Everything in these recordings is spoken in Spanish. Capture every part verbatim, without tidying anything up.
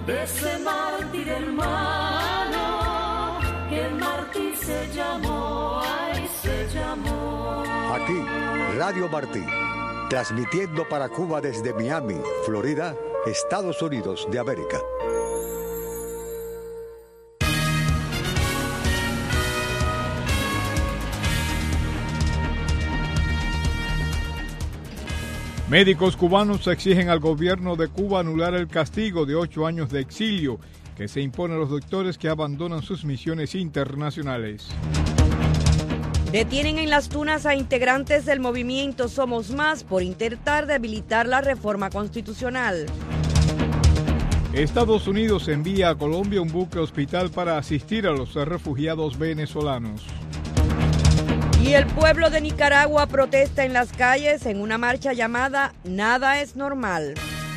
de ese mártir hermano, que el mártir se llamó, ay, se llamó. Aquí, Radio Martí, transmitiendo para Cuba desde Miami, Florida, Estados Unidos de América. Médicos cubanos exigen al gobierno de Cuba anular el castigo de ocho años de exilio que se impone a los doctores que abandonan sus misiones internacionales. Detienen en Las Tunas a integrantes del movimiento Somos Más por intentar debilitar la reforma constitucional. Estados Unidos envía a Colombia un buque hospital para asistir a los refugiados venezolanos. Y el pueblo de Nicaragua protesta en las calles en una marcha llamada Nada es Normal.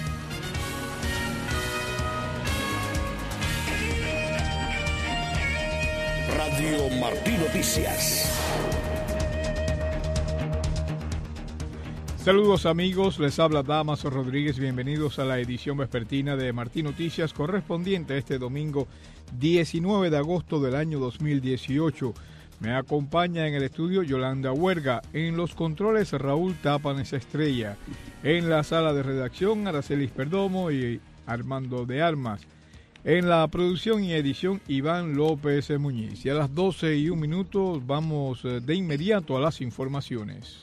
Radio Martí Noticias. Saludos amigos, les habla Damaso Rodríguez, bienvenidos a la edición vespertina de Martí Noticias correspondiente a este domingo diecinueve de agosto del año dos mil dieciocho. Me acompaña en el estudio Yolanda Huerga, en los controles Raúl Tápanes Estrella, en la sala de redacción Aracelis Perdomo y Armando de Armas, en la producción y edición Iván López Muñiz. Y a las doce y un minuto vamos de inmediato a las informaciones.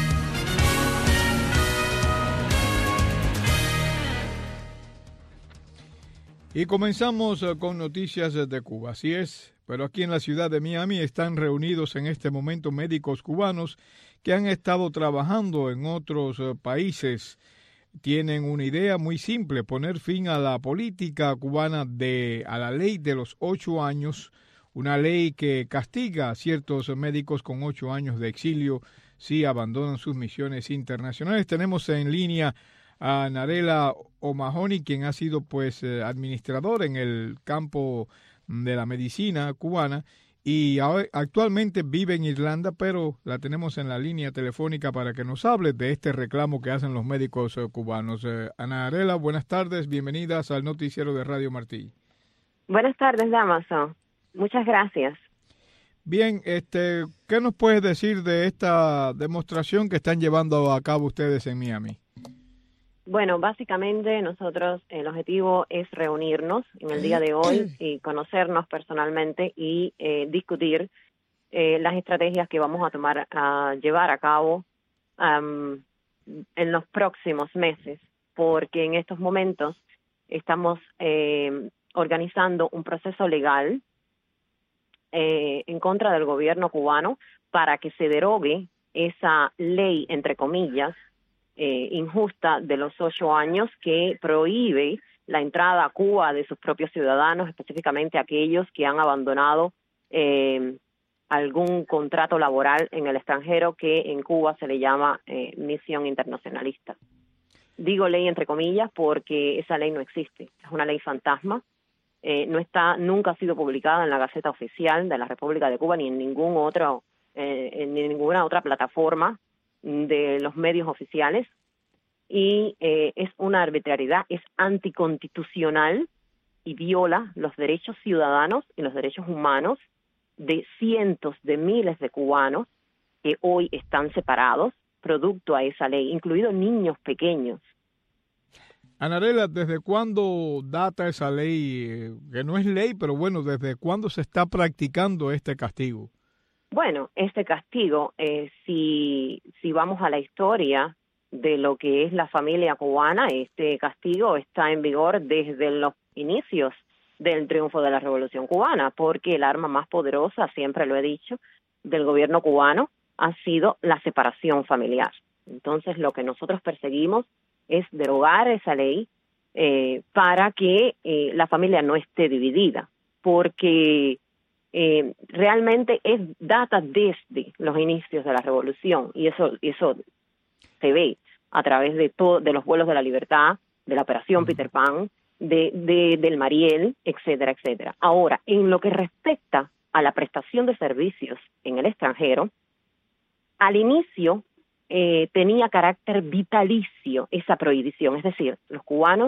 Y comenzamos con noticias de Cuba, así es, pero aquí en la ciudad de Miami están reunidos en este momento médicos cubanos que han estado trabajando en otros países. Tienen una idea muy simple, poner fin a la política cubana, de a la ley de los ocho años, una ley que castiga a ciertos médicos con ocho años de exilio si abandonan sus misiones internacionales. Tenemos en línea a Narela O'Mahony, quien ha sido pues administrador en el campo de la medicina cubana y actualmente vive en Irlanda, pero la tenemos en la línea telefónica para que nos hable de este reclamo que hacen los médicos cubanos. Eh, Ana Narela, buenas tardes, bienvenidas al noticiero de Radio Martí. Buenas tardes, Damaso. Muchas gracias. Bien, este, ¿qué nos puedes decir de esta demostración que están llevando a cabo ustedes en Miami? Bueno, básicamente nosotros, el objetivo es reunirnos en el día de hoy y conocernos personalmente y eh, discutir eh, las estrategias que vamos a tomar, a llevar a cabo um, en los próximos meses, porque en estos momentos estamos eh, organizando un proceso legal eh, en contra del gobierno cubano para que se derogue esa ley, entre comillas, Eh, injusta de los ocho años que prohíbe la entrada a Cuba de sus propios ciudadanos, específicamente aquellos que han abandonado eh, algún contrato laboral en el extranjero, que en Cuba se le llama eh, misión internacionalista. Digo ley entre comillas porque esa ley no existe, es una ley fantasma, eh, no está, nunca ha sido publicada en la Gaceta Oficial de la República de Cuba ni en ningún otro, eh, en ninguna otra plataforma de los medios oficiales, y eh, es una arbitrariedad, es anticonstitucional y viola los derechos ciudadanos y los derechos humanos de cientos de miles de cubanos que hoy están separados producto a esa ley, incluidos niños pequeños. Ana Narela, ¿desde cuándo data esa ley? Que no es ley, pero bueno, ¿desde cuándo se está practicando este castigo? Bueno, este castigo, eh, si, si vamos a la historia de lo que es la familia cubana, este castigo está en vigor desde los inicios del triunfo de la Revolución Cubana, porque el arma más poderosa, siempre lo he dicho, del gobierno cubano ha sido la separación familiar. Entonces, lo que nosotros perseguimos es derogar esa ley eh, para que eh, la familia no esté dividida, porque Eh, realmente es data desde los inicios de la revolución, y eso eso se ve a través de todo, de los vuelos de la libertad, de la operación Peter Pan, de, de del Mariel, etcétera, etcétera. Ahora, en lo que respecta a la prestación de servicios en el extranjero, al inicio eh, tenía carácter vitalicio esa prohibición, es decir, los cubanos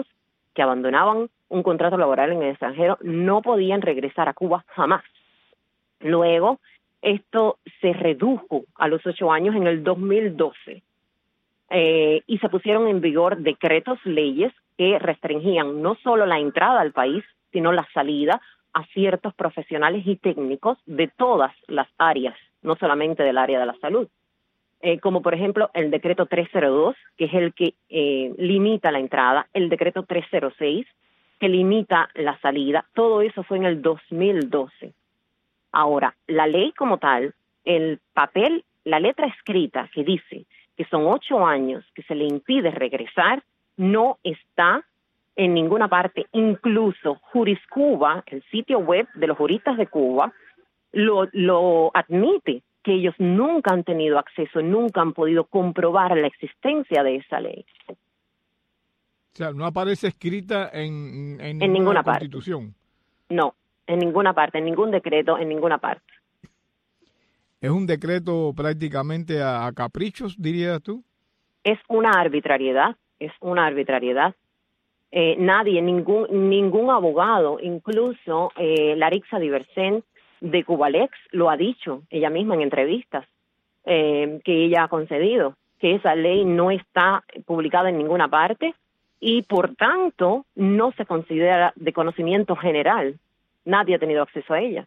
que abandonaban un contrato laboral en el extranjero no podían regresar a Cuba jamás. Luego, esto se redujo a los ocho años en el dos mil doce eh, y se pusieron en vigor decretos, leyes que restringían no solo la entrada al país, sino la salida a ciertos profesionales y técnicos de todas las áreas, no solamente del área de la salud. Eh, como por ejemplo el decreto trescientos dos, que es el que eh, limita la entrada, el decreto trescientos seis, que limita la salida. Todo eso fue en el dos mil doce. Ahora, la ley como tal, el papel, la letra escrita que dice que son ocho años que se le impide regresar, no está en ninguna parte. Incluso Juriscuba, el sitio web de los juristas de Cuba, lo, lo admite, que ellos nunca han tenido acceso, nunca han podido comprobar la existencia de esa ley. O sea, no aparece escrita en, en, en ninguna constitución. Parte. No, en ninguna parte, en ningún decreto, en ninguna parte. ¿Es un decreto prácticamente a, a caprichos, dirías tú? Es una arbitrariedad, es una arbitrariedad. Eh, nadie, ningún ningún abogado, incluso eh, Larixa Diversén de Cubalex lo ha dicho ella misma en entrevistas eh, que ella ha concedido, que esa ley no está publicada en ninguna parte y por tanto no se considera de conocimiento general. Nadie ha tenido acceso a ella.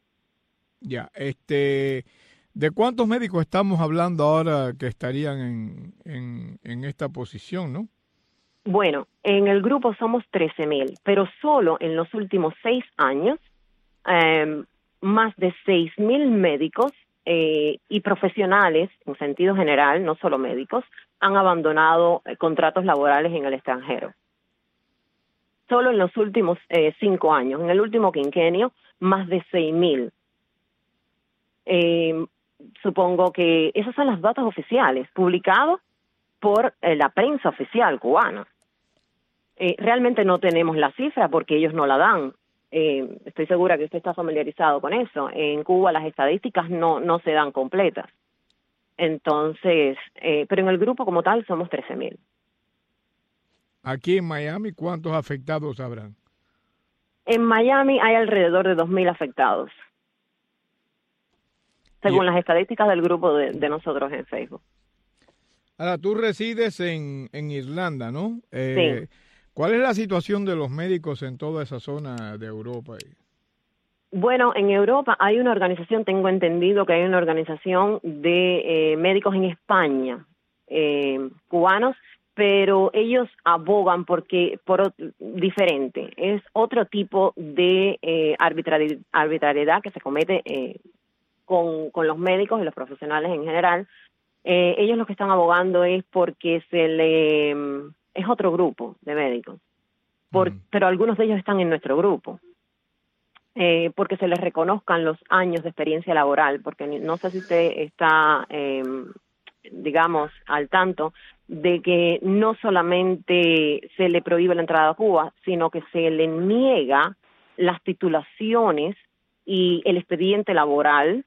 Ya, este, ¿de cuántos médicos estamos hablando ahora que estarían en, en, en esta posición, no? Bueno, en el grupo somos trece mil, pero solo en los últimos seis años, eh, más de seis mil médicos eh, y profesionales, en sentido general, no solo médicos, han abandonado eh, contratos laborales en el extranjero. Solo en los últimos eh, cinco años, en el último quinquenio, más de seis mil. Eh, supongo que esos son los datos oficiales, publicados por eh, la prensa oficial cubana. Eh, realmente no tenemos la cifra porque ellos no la dan. Eh, estoy segura que usted está familiarizado con eso. En Cuba las estadísticas no, no se dan completas. Entonces, eh, pero en el grupo como tal somos trece mil. Aquí en Miami, ¿cuántos afectados habrán? En Miami hay alrededor de dos mil afectados, según y... las estadísticas del grupo de, de nosotros en Facebook. Ahora, tú resides en, en Irlanda, ¿no? Eh, sí. ¿Cuál es la situación de los médicos en toda esa zona de Europa? Bueno, en Europa hay una organización, tengo entendido que hay una organización de eh, médicos en España, eh, cubanos, pero ellos abogan porque por diferente, es otro tipo de eh, arbitrariedad, arbitrariedad que se comete eh, con, con los médicos y los profesionales en general. Eh, ellos lo que están abogando es porque se le es otro grupo de médicos, por, mm. pero algunos de ellos están en nuestro grupo, eh, porque se les reconozcan los años de experiencia laboral, porque no sé si usted está, eh, digamos, al tanto de que no solamente se le prohíbe la entrada a Cuba, sino que se le niega las titulaciones y el expediente laboral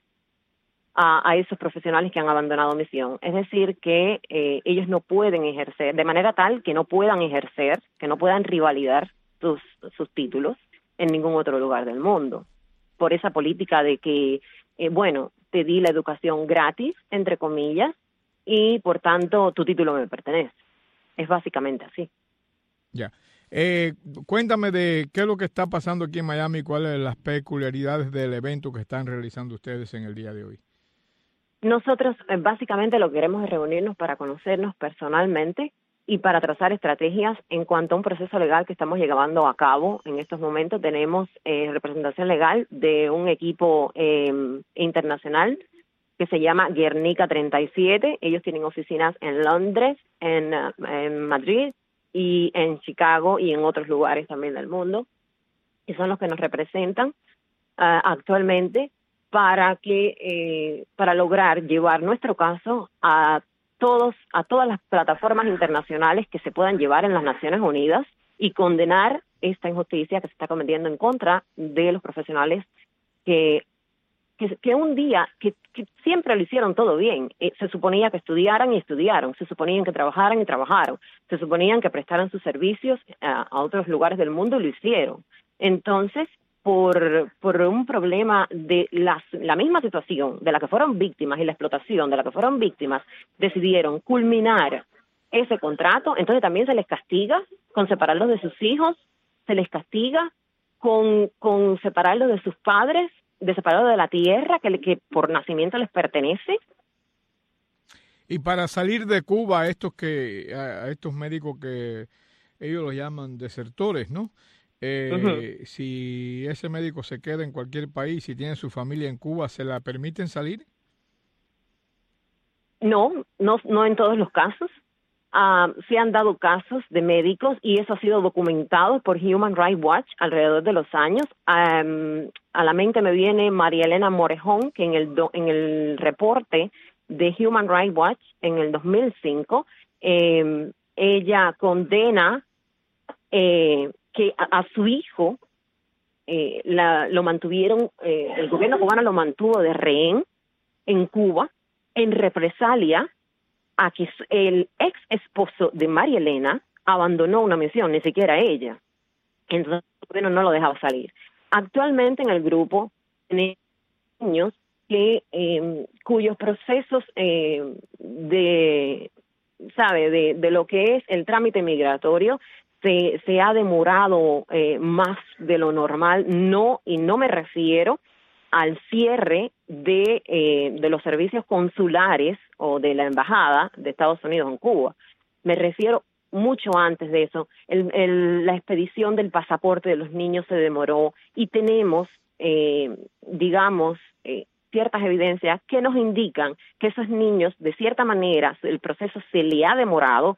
A, a esos profesionales que han abandonado misión. Es decir, que eh, ellos no pueden ejercer, de manera tal que no puedan ejercer, que no puedan rivalidar sus, sus títulos en ningún otro lugar del mundo. Por esa política de que, eh, bueno, te di la educación gratis, entre comillas, y por tanto tu título me pertenece. Es básicamente así. Ya. Eh, cuéntame de qué es lo que está pasando aquí en Miami, cuáles son las peculiaridades del evento que están realizando ustedes en el día de hoy. Nosotros eh, básicamente lo que queremos es reunirnos para conocernos personalmente y para trazar estrategias en cuanto a un proceso legal que estamos llevando a cabo. En estos momentos tenemos eh, representación legal de un equipo eh, internacional que se llama Guernica treinta y siete. Ellos tienen oficinas en Londres, en, uh, en Madrid y en Chicago y en otros lugares también del mundo. Y son los que nos representan uh, actualmente para que eh, para lograr llevar nuestro caso a todos a todas las plataformas internacionales que se puedan llevar en las Naciones Unidas y condenar esta injusticia que se está cometiendo en contra de los profesionales que que, que un día, que, que siempre lo hicieron todo bien. Eh, se suponía que estudiaran y estudiaron, se suponían que trabajaran y trabajaron, se suponían que prestaran sus servicios a, a otros lugares del mundo y lo hicieron. Entonces, por, por un problema de las, la misma situación de la que fueron víctimas y la explotación de la que fueron víctimas, decidieron culminar ese contrato. Entonces también se les castiga con separarlos de sus hijos, se les castiga con, con separarlos de sus padres, de separarlos de la tierra que, que por nacimiento les pertenece. Y para salir de Cuba, a estos que a estos médicos que ellos los llaman desertores, ¿no? Eh, uh-huh. Si ese médico se queda en cualquier país, si tiene su familia en Cuba, ¿se la permiten salir? No, no, no en todos los casos. Uh, se han dado casos de médicos y eso ha sido documentado por Human Rights Watch alrededor de los años. Um, a la mente me viene María Elena Morejón, que en el, do, en el reporte de Human Rights Watch en el dos mil cinco, eh, ella condena eh, que a, a su hijo eh, la, lo mantuvieron, eh, el gobierno cubano lo mantuvo de rehén en Cuba en represalia a que el ex esposo de María Elena abandonó una misión, ni siquiera ella. Entonces, bueno, no lo dejaba salir. Actualmente en el grupo tenemos niños que eh, cuyos procesos eh, de, sabe, de, de lo que es el trámite migratorio se, se ha demorado eh, más de lo normal. No, y no me refiero al cierre de, eh, de los servicios consulares o de la embajada de Estados Unidos en Cuba. Me refiero mucho antes de eso. El, el, la expedición del pasaporte de los niños se demoró y tenemos, eh, digamos, eh, ciertas evidencias que nos indican que esos niños, de cierta manera, el proceso se le ha demorado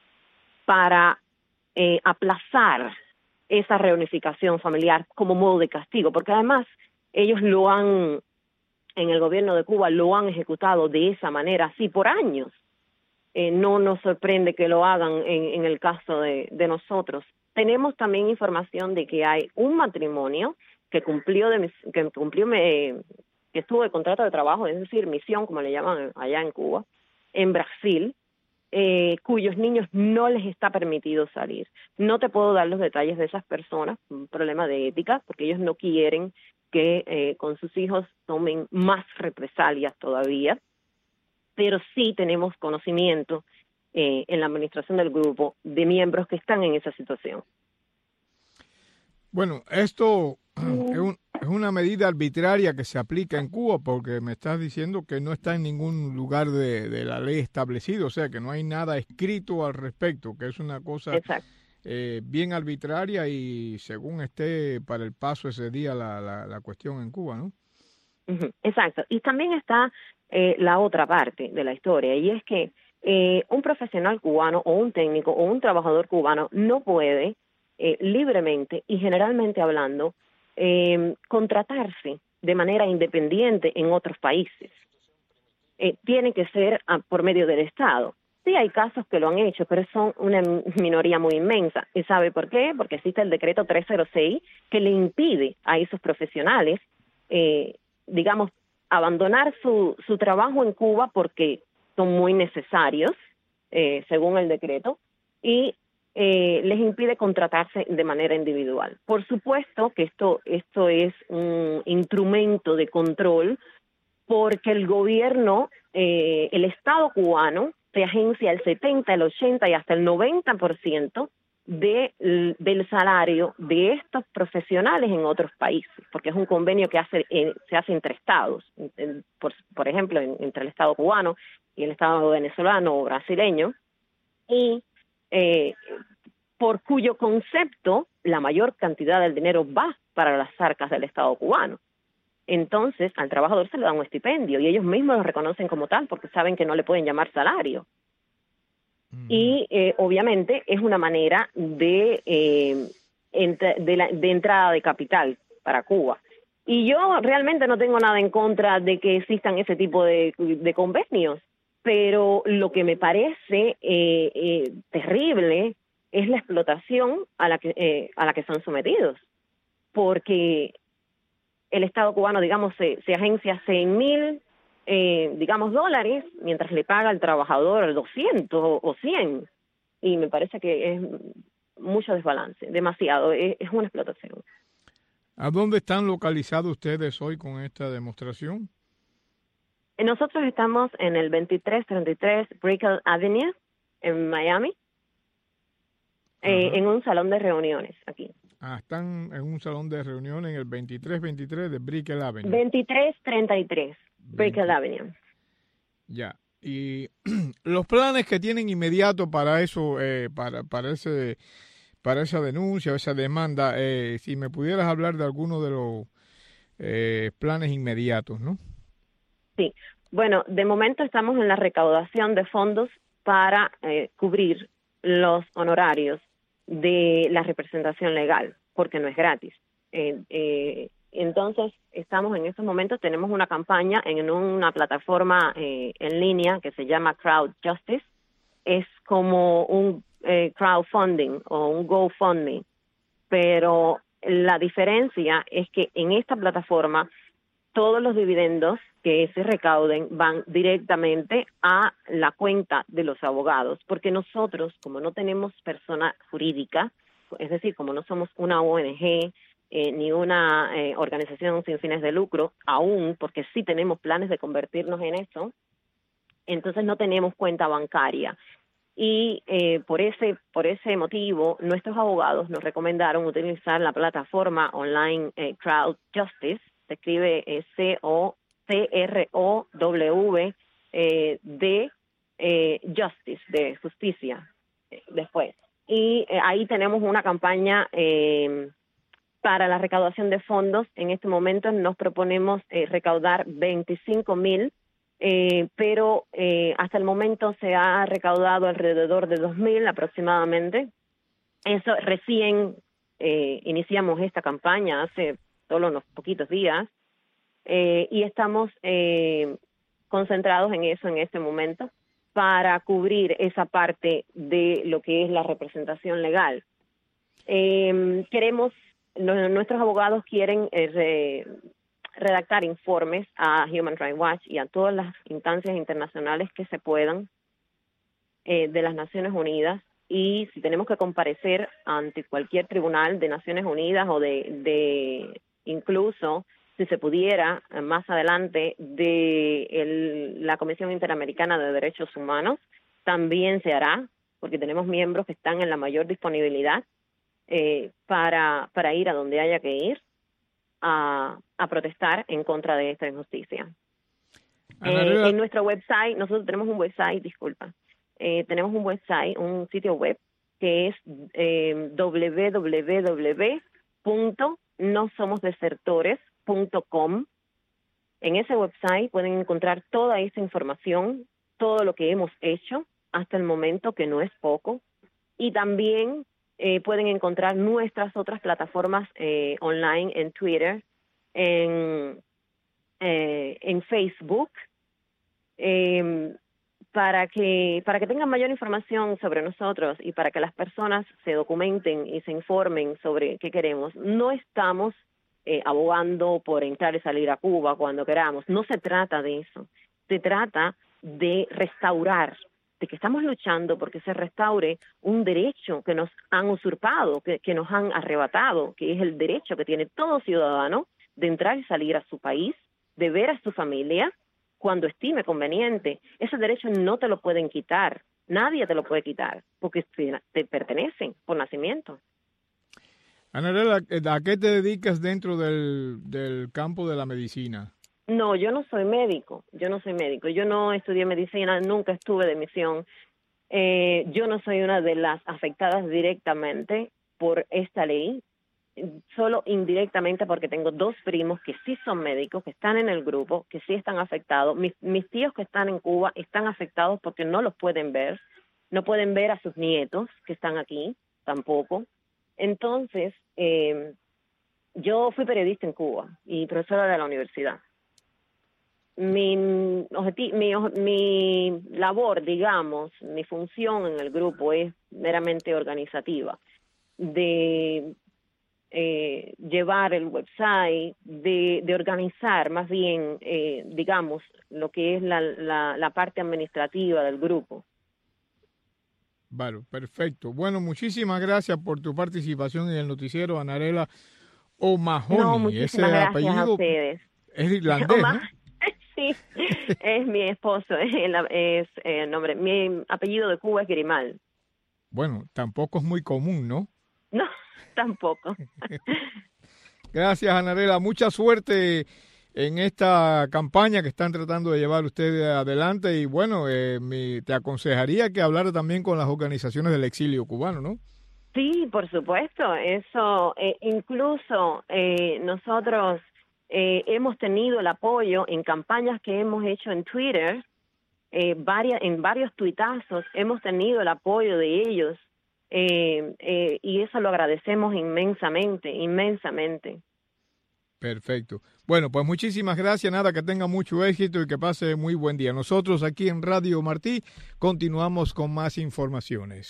para eh, aplazar esa reunificación familiar como modo de castigo, porque además ellos lo han, en el gobierno de Cuba, lo han ejecutado de esa manera, así por años. Eh, no nos sorprende que lo hagan en, en el caso de, de nosotros. Tenemos también información de que hay un matrimonio que cumplió, de, que cumplió, eh, que estuvo de contrato de trabajo, es decir, misión, como le llaman allá en Cuba, en Brasil, eh, cuyos niños no les está permitido salir. No te puedo dar los detalles de esas personas, un problema de ética, porque ellos no quieren que eh, con sus hijos tomen más represalias todavía, pero sí tenemos conocimiento eh, en la administración del grupo de miembros que están en esa situación. Bueno, esto es, un, es una medida arbitraria que se aplica en Cuba, porque me estás diciendo que no está en ningún lugar de, de la ley establecido, o sea que no hay nada escrito al respecto, que es una cosa eh, bien arbitraria y según esté para el paso ese día la, la, la cuestión en Cuba, ¿no? Uh-huh. Exacto. Y también está eh, la otra parte de la historia, y es que eh, un profesional cubano o un técnico o un trabajador cubano no puede eh, libremente y generalmente hablando eh, contratarse de manera independiente en otros países. Eh, tiene que ser ah, por medio del Estado. Sí, hay casos que lo han hecho, pero son una minoría muy inmensa. ¿Y sabe por qué? Porque existe el decreto trescientos seis que le impide a esos profesionales, eh, digamos, abandonar su, su trabajo en Cuba porque son muy necesarios, eh, según el decreto, y eh, les impide contratarse de manera individual. Por supuesto que esto, esto es un instrumento de control porque el gobierno, eh, el Estado cubano, se agencia el setenta, el ochenta y hasta el noventa por ciento de, del salario de estos profesionales en otros países, porque es un convenio que hace, eh, se hace entre estados, en, por, por ejemplo, en, entre el Estado cubano y el Estado venezolano o brasileño, y eh, por cuyo concepto la mayor cantidad del dinero va para las arcas del Estado cubano. Entonces, al trabajador se le da un estipendio y ellos mismos lo reconocen como tal porque saben que no le pueden llamar salario. Mm. Y eh, obviamente es una manera de, eh, ent- de, la, de entrada de capital para Cuba. Y yo realmente no tengo nada en contra de que existan ese tipo de, de convenios, pero lo que me parece eh, eh, terrible es la explotación a la que, eh, a la que son sometidos, porque el Estado cubano, digamos, se, se agencia cien mil, eh, digamos, dólares, mientras le paga al trabajador doscientos o cien. Y me parece que es mucho desbalance, demasiado, es, es una explotación. ¿A dónde están localizados ustedes hoy con esta demostración? Nosotros estamos en el veintitrés treinta y tres Brickell Avenue, en Miami, eh, en un salón de reuniones aquí. Ah, están en un salón de reuniones en el veintitrés veintitrés de Brickell Avenue. veintitrés treinta y tres Brickell Avenue. Ya. Y los planes que tienen inmediato para eso, eh, para, para ese... para esa denuncia, esa demanda, eh, si me pudieras hablar de alguno de los eh, planes inmediatos, ¿no? Sí, bueno, de momento estamos en la recaudación de fondos para eh, cubrir los honorarios de la representación legal, porque no es gratis. Eh, eh, entonces, estamos en estos momentos, tenemos una campaña en una plataforma eh, en línea que se llama Crowd Justice. Es como un Eh, crowdfunding o un GoFundMe, pero la diferencia es que en esta plataforma todos los dividendos que se recauden van directamente a la cuenta de los abogados, porque nosotros, como no tenemos persona jurídica, es decir, como no somos una O N G eh, ni una eh, organización sin fines de lucro, aún, porque sí tenemos planes de convertirnos en eso, entonces no tenemos cuenta bancaria. Y eh, por ese por ese motivo, nuestros abogados nos recomendaron utilizar la plataforma online eh, Crowd Justice, se escribe eh, C O C R O W eh, D eh, Justice, de justicia, eh, después. Y eh, ahí tenemos una campaña eh, para la recaudación de fondos. En este momento nos proponemos eh, recaudar veinticinco mil. Eh, pero eh, hasta el momento se ha recaudado alrededor de dos mil aproximadamente. Eso recién eh, iniciamos esta campaña hace solo unos poquitos días eh, y estamos eh, concentrados en eso en este momento para cubrir esa parte de lo que es la representación legal. Eh, queremos, lo, nuestros abogados quieren eh, re, redactar informes a Human Rights Watch y a todas las instancias internacionales que se puedan eh, de las Naciones Unidas, y si tenemos que comparecer ante cualquier tribunal de Naciones Unidas o de, de incluso si se pudiera más adelante de el, la Comisión Interamericana de Derechos Humanos, también se hará, porque tenemos miembros que están en la mayor disponibilidad eh, para, para ir a donde haya que ir A, a protestar en contra de esta injusticia. Eh, en nuestro website, nosotros tenemos un website, disculpa, eh, tenemos un website, un sitio web que es eh, w w w punto no somos desertores punto com. En ese website pueden encontrar toda esta información, todo lo que hemos hecho hasta el momento, que no es poco, y también Eh, pueden encontrar nuestras otras plataformas eh, online en Twitter, en, eh, en Facebook, eh, para que para que tengan mayor información sobre nosotros y para que las personas se documenten y se informen sobre qué queremos. No estamos eh, abogando por entrar y salir a Cuba cuando queramos. No se trata de eso. Se trata de restaurar, de que estamos luchando porque se restaure un derecho que nos han usurpado, que, que nos han arrebatado, que es el derecho que tiene todo ciudadano de entrar y salir a su país, de ver a su familia cuando estime conveniente. Ese derecho no te lo pueden quitar, nadie te lo puede quitar, porque te pertenecen por nacimiento. Anarela, ¿a qué te dedicas dentro del, del campo de la medicina? No, yo no soy médico, yo no soy médico, yo no estudié medicina, nunca estuve de misión. Eh, yo no soy una de las afectadas directamente por esta ley, solo indirectamente porque tengo dos primos que sí son médicos, que están en el grupo, que sí están afectados. Mis, mis tíos que están en Cuba están afectados porque no los pueden ver, no pueden ver a sus nietos que están aquí tampoco. Entonces, eh, yo fui periodista en Cuba y profesora de la universidad. Mi, objeti- mi, mi labor, digamos, mi función en el grupo es meramente organizativa, de eh, llevar el website, de, de organizar más bien, eh, digamos, lo que es la, la, la parte administrativa del grupo. Vale, perfecto. Bueno, muchísimas gracias por tu participación en el noticiero, Anarela O'Mahony. No, muchísimas Ese gracias apellido a ustedes. Es irlandés, ¿no? Sí, es mi esposo, es, el, es eh, nombre. Mi apellido de Cuba es Grimal. Bueno, tampoco es muy común, ¿no? No, tampoco. Gracias, Anarela. Mucha suerte en esta campaña que están tratando de llevar ustedes adelante. Y bueno, eh, mi, te aconsejaría que hablara también con las organizaciones del exilio cubano, ¿no? Sí, por supuesto. Eso, eh, incluso eh, nosotros eh, hemos tenido el apoyo en campañas que hemos hecho en Twitter. Eh, varias, en varios tuitazos hemos tenido el apoyo de ellos eh, eh, y eso lo agradecemos inmensamente, inmensamente. Perfecto. Bueno, pues muchísimas gracias, nada, que tenga mucho éxito y que pase muy buen día. Nosotros aquí en Radio Martí continuamos con más informaciones.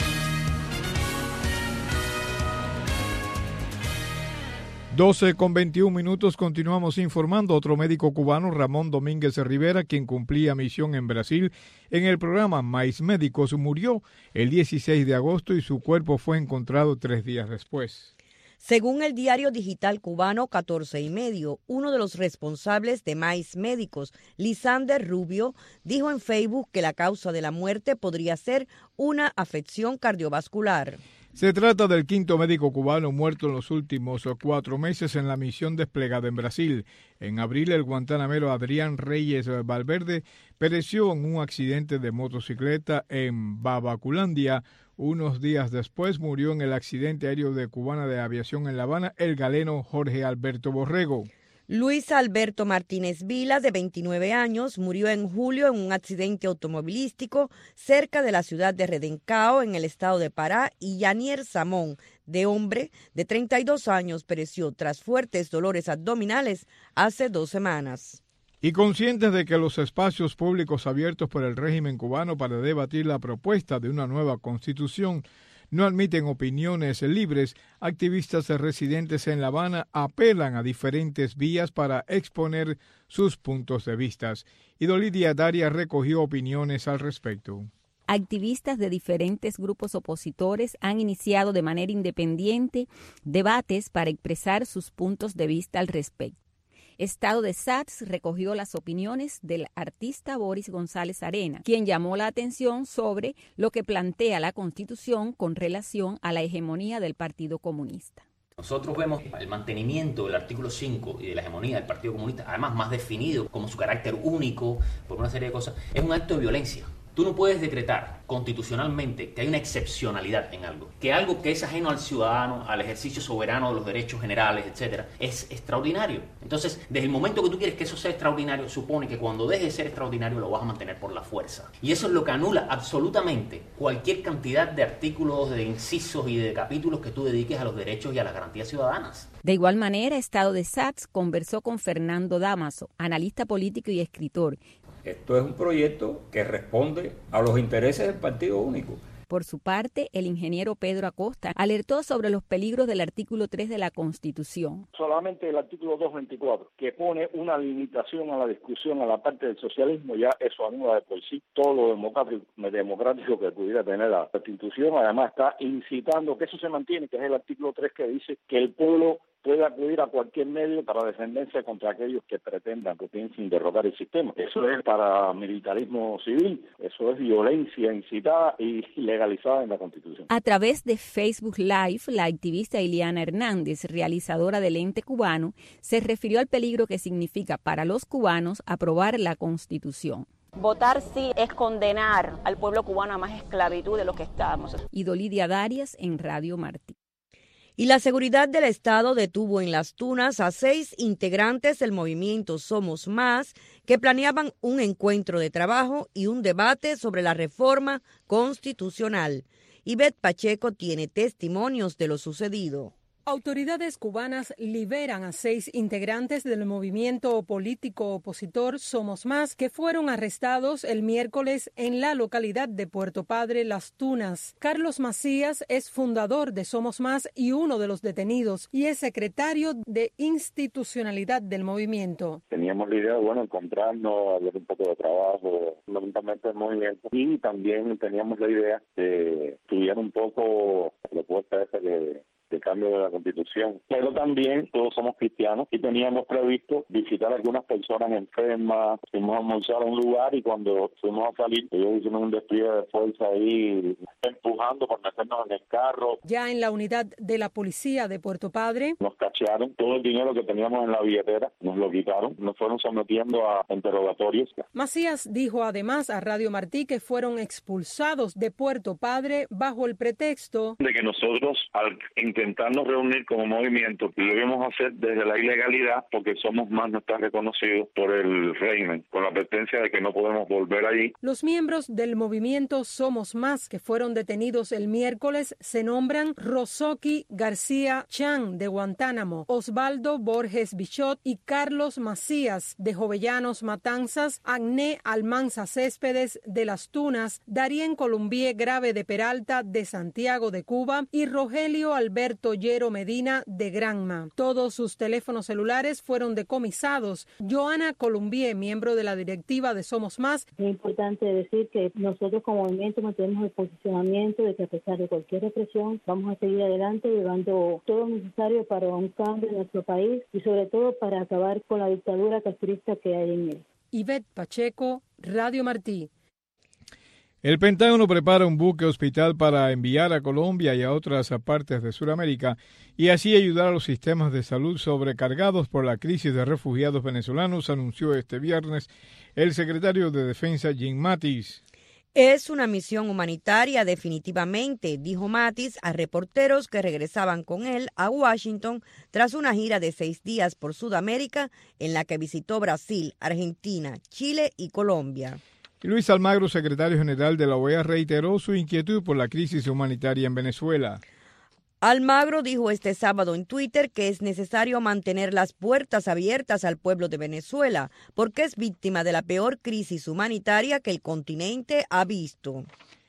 doce con veintiún minutos, continuamos informando. Otro médico cubano, Ramón Domínguez Rivera, quien cumplía misión en Brasil en el programa Mais Médicos, murió el dieciséis de agosto y su cuerpo fue encontrado tres días después. Según el diario digital cubano catorce y medio, uno de los responsables de Mais Médicos, Lisander Rubio, dijo en Facebook que la causa de la muerte podría ser una afección cardiovascular. Se trata del quinto médico cubano muerto en los últimos cuatro meses en la misión desplegada en Brasil. En abril, el guantanamero Adrián Reyes Valverde pereció en un accidente de motocicleta en Babaculandia. Unos días después murió en el accidente aéreo de Cubana de Aviación en La Habana el galeno Jorge Alberto Borrego. Luis Alberto Martínez Vila, de veintinueve años, murió en julio en un accidente automovilístico cerca de la ciudad de Redencao, en el estado de Pará, y Yanier Samón, de hombre de treinta y dos años, pereció tras fuertes dolores abdominales hace dos semanas. Y conscientes de que los espacios públicos abiertos por el régimen cubano para debatir la propuesta de una nueva constitución no admiten opiniones libres, activistas residentes en La Habana apelan a diferentes vías para exponer sus puntos de vista. Y Dolidia Daria recogió opiniones al respecto. Activistas de diferentes grupos opositores han iniciado de manera independiente debates para expresar sus puntos de vista al respecto. Estado de S A T S recogió las opiniones del artista Boris González Arena, quien llamó la atención sobre lo que plantea la Constitución con relación a la hegemonía del Partido Comunista. Nosotros vemos el mantenimiento del artículo cinco y de la hegemonía del Partido Comunista, además más definido como su carácter único por una serie de cosas, es un acto de violencia. Tú no puedes decretar constitucionalmente que hay una excepcionalidad en algo, que algo que es ajeno al ciudadano, al ejercicio soberano de los derechos generales, etcétera, es extraordinario. Entonces, desde el momento que tú quieres que eso sea extraordinario, supone que cuando deje de ser extraordinario lo vas a mantener por la fuerza. Y eso es lo que anula absolutamente cualquier cantidad de artículos, de incisos y de capítulos que tú dediques a los derechos y a las garantías ciudadanas. De igual manera, Estado de S A T S conversó con Fernando Damaso, analista político y escritor. Esto es un proyecto que responde a los intereses del Partido Único. Por su parte, el ingeniero Pedro Acosta alertó sobre los peligros del artículo tres de la Constitución. Solamente el artículo doscientos veinticuatro, que pone una limitación a la discusión a la parte del socialismo, ya eso anula de por sí todo lo democrático, democrático que pudiera tener la Constitución. Además está incitando que eso se mantiene, que es el artículo tres que dice que el pueblo puede acudir a cualquier medio para defenderse contra aquellos que pretendan, que piensen derrocar el sistema. Eso es paramilitarismo civil, eso es violencia incitada y legalizada en la Constitución. A través de Facebook Live, la activista Iliana Hernández, realizadora del ente cubano, se refirió al peligro que significa para los cubanos aprobar la Constitución. Votar sí es condenar al pueblo cubano a más esclavitud de lo que estamos. Y Dolidia Darias en Radio Martí. Y la seguridad del Estado detuvo en Las Tunas a seis integrantes del movimiento Somos Más que planeaban un encuentro de trabajo y un debate sobre la reforma constitucional. Ivette Pacheco tiene testimonios de lo sucedido. Autoridades cubanas liberan a seis integrantes del movimiento político opositor Somos Más que fueron arrestados el miércoles en la localidad de Puerto Padre, Las Tunas. Carlos Macías es fundador de Somos Más y uno de los detenidos y es secretario de institucionalidad del movimiento. Teníamos la idea de, bueno, encontrarnos, hablar un poco de trabajo, fundamentalmente del movimiento, y también teníamos la idea de estudiar un poco la propuesta esa que de cambio de la Constitución, pero también todos somos cristianos y teníamos previsto visitar a algunas personas enfermas. Fuimos a almorzar a un lugar y cuando fuimos a salir, ellos hicieron un despliegue de fuerza ahí, empujando por meternos en el carro. Ya en la unidad de la policía de Puerto Padre, nos cachearon todo el dinero que teníamos en la billetera, nos lo quitaron, nos fueron sometiendo a interrogatorios. Macías dijo además a Radio Martí que fueron expulsados de Puerto Padre bajo el pretexto de que nosotros, al intentarnos reunir como movimiento, lo debemos hacer desde la ilegalidad porque Somos Más no está reconocido por el régimen, con la advertencia de que no podemos volver allí. Los miembros del movimiento Somos Más que fueron detenidos el miércoles se nombran Rosoki García Chan de Guantánamo, Osvaldo Borges Bichot y Carlos Macías de Jovellanos Matanzas, Agné Almanza Céspedes de Las Tunas, Darien Columbier Grave de Peralta de Santiago de Cuba y Rogelio Alberto Yero Medina de Granma. Todos sus teléfonos celulares fueron decomisados. Joana Columbier, miembro de la directiva de Somos Más. Es importante decir que nosotros como movimiento mantenemos el posicionamiento de que a pesar de cualquier represión vamos a seguir adelante llevando todo lo necesario para un cambio en nuestro país y sobre todo para acabar con la dictadura castrista que hay en él. Ivette Pacheco, Radio Martí. El Pentágono prepara un buque hospital para enviar a Colombia y a otras partes de Sudamérica y así ayudar a los sistemas de salud sobrecargados por la crisis de refugiados venezolanos, anunció este viernes el secretario de Defensa Jim Mattis. Es una misión humanitaria definitivamente, dijo Mattis a reporteros que regresaban con él a Washington tras una gira de seis días por Sudamérica en la que visitó Brasil, Argentina, Chile y Colombia. Luis Almagro, secretario general de la O E A, reiteró su inquietud por la crisis humanitaria en Venezuela. Almagro dijo este sábado en Twitter que es necesario mantener las puertas abiertas al pueblo de Venezuela porque es víctima de la peor crisis humanitaria que el continente ha visto.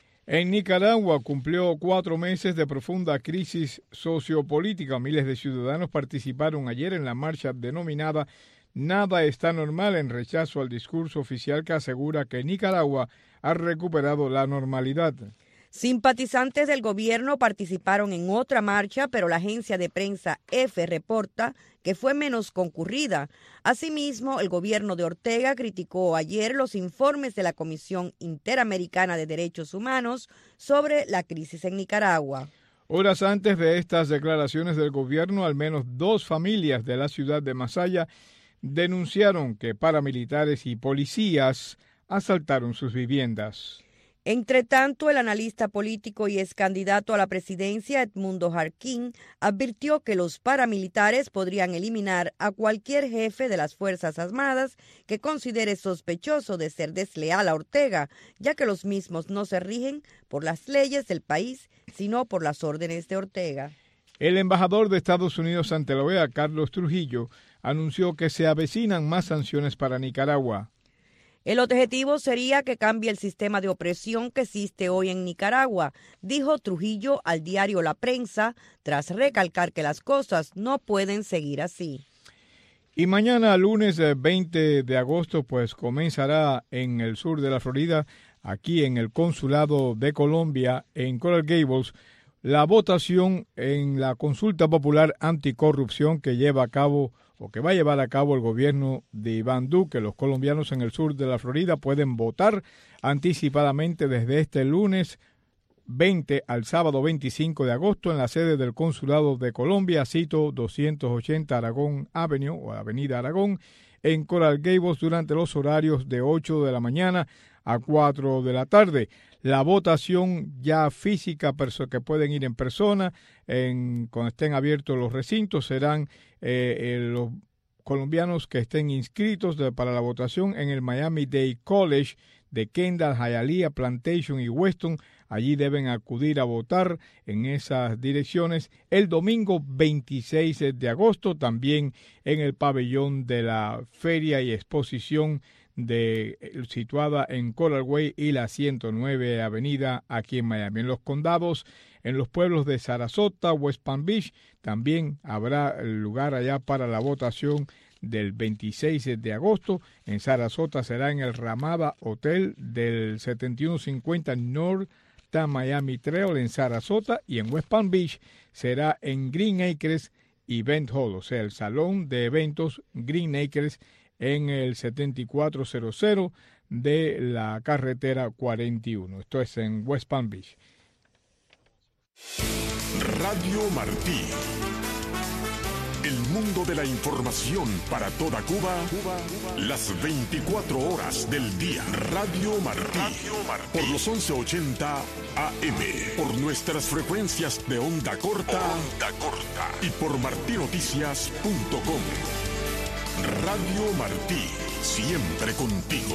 En Nicaragua cumplió cuatro meses de profunda crisis sociopolítica. Miles de ciudadanos participaron ayer en la marcha denominada Nada está normal, en rechazo al discurso oficial que asegura que Nicaragua ha recuperado la normalidad. Simpatizantes del gobierno participaron en otra marcha, pero la agencia de prensa EFE reporta que fue menos concurrida. Asimismo, el gobierno de Ortega criticó ayer los informes de la Comisión Interamericana de Derechos Humanos sobre la crisis en Nicaragua. Horas antes de estas declaraciones del gobierno, al menos dos familias de la ciudad de Masaya denunciaron que paramilitares y policías asaltaron sus viviendas. Entre tanto, el analista político y ex candidato a la presidencia Edmundo Jarquín advirtió que los paramilitares podrían eliminar a cualquier jefe de las Fuerzas Armadas que considere sospechoso de ser desleal a Ortega, ya que los mismos no se rigen por las leyes del país, sino por las órdenes de Ortega. El embajador de Estados Unidos ante la O E A, Carlos Trujillo, anunció que se avecinan más sanciones para Nicaragua. El objetivo sería que cambie el sistema de opresión que existe hoy en Nicaragua, dijo Trujillo al diario La Prensa, tras recalcar que las cosas no pueden seguir así. Y mañana, lunes veinte de agosto, pues comenzará en el sur de la Florida, aquí en el Consulado de Colombia, en Coral Gables, la votación en la consulta popular anticorrupción que lleva a cabo o que va a llevar a cabo el gobierno de Iván Duque. Los colombianos en el sur de la Florida pueden votar anticipadamente desde este lunes veinte al sábado veinticinco de agosto en la sede del Consulado de Colombia, cito doscientos ochenta Aragón Avenue o Avenida Aragón, en Coral Gables durante los horarios de ocho de la mañana a cuatro de la tarde. La votación ya física, que pueden ir en persona, en, cuando estén abiertos los recintos, serán eh, eh, los colombianos que estén inscritos de, para la votación en el Miami-Dade College de Kendall, Hialeah, Plantation y Weston Allí deben acudir a votar en esas direcciones el domingo veintiséis de agosto, también en el pabellón de la Feria y Exposición de, situada en Coral Way y la ciento nueve Avenida aquí en Miami. En los condados, en los pueblos de Sarasota, West Palm Beach, también habrá lugar allá para la votación del veintiséis de agosto. En Sarasota será en el Ramada Hotel del setenta y uno cincuenta North Miami Trail en Sarasota, y en West Palm Beach será en Green Acres Event Hall, o sea, el salón de eventos Green Acres en el setenta y cuatro cero de la carretera cuarenta y uno. Esto es en West Palm Beach. Radio Martí. El mundo de la información para toda Cuba, las veinticuatro horas del día. Radio Martí, por los once ochenta A M, por nuestras frecuencias de onda corta, onda corta y por martí noticias punto com. Radio Martí, siempre contigo.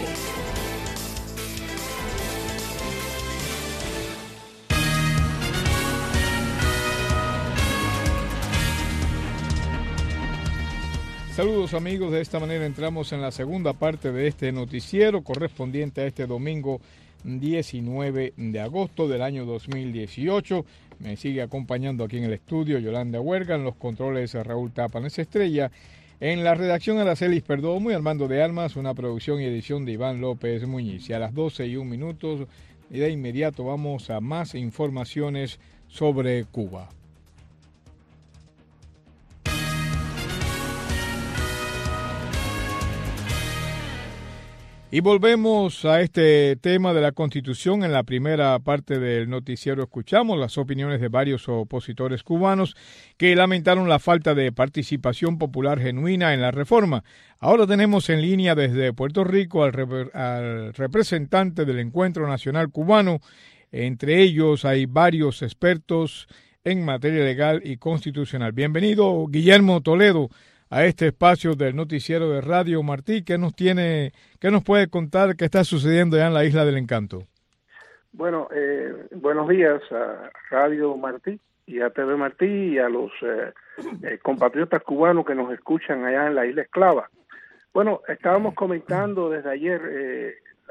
Saludos amigos, de esta manera entramos en la segunda parte de este noticiero correspondiente a este domingo diecinueve de agosto del año dos mil dieciocho. Me sigue acompañando aquí en el estudio Yolanda Huerga, en los controles Raúl Tapanes Estrella, en la redacción Aracelis Perdomo y al mando de armas, una producción y edición de Iván López Muñiz. Y a las doce y un minutos y de inmediato vamos a más informaciones sobre Cuba. Y volvemos a este tema de la Constitución. En la primera parte del noticiero escuchamos las opiniones de varios opositores cubanos que lamentaron la falta de participación popular genuina en la reforma. Ahora tenemos en línea desde Puerto Rico al, rep- al representante del Encuentro Nacional Cubano. Entre ellos hay varios expertos en materia legal y constitucional. Bienvenido, Guillermo Toledo, a este espacio del noticiero de Radio Martí. ¿Qué nos tiene, qué nos puede contar qué está sucediendo ya en la Isla del Encanto? Bueno, eh, buenos días a Radio Martí y a T V Martí y a los eh, eh, compatriotas cubanos que nos escuchan allá en la Isla Esclava. Bueno, estábamos comentando desde ayer eh,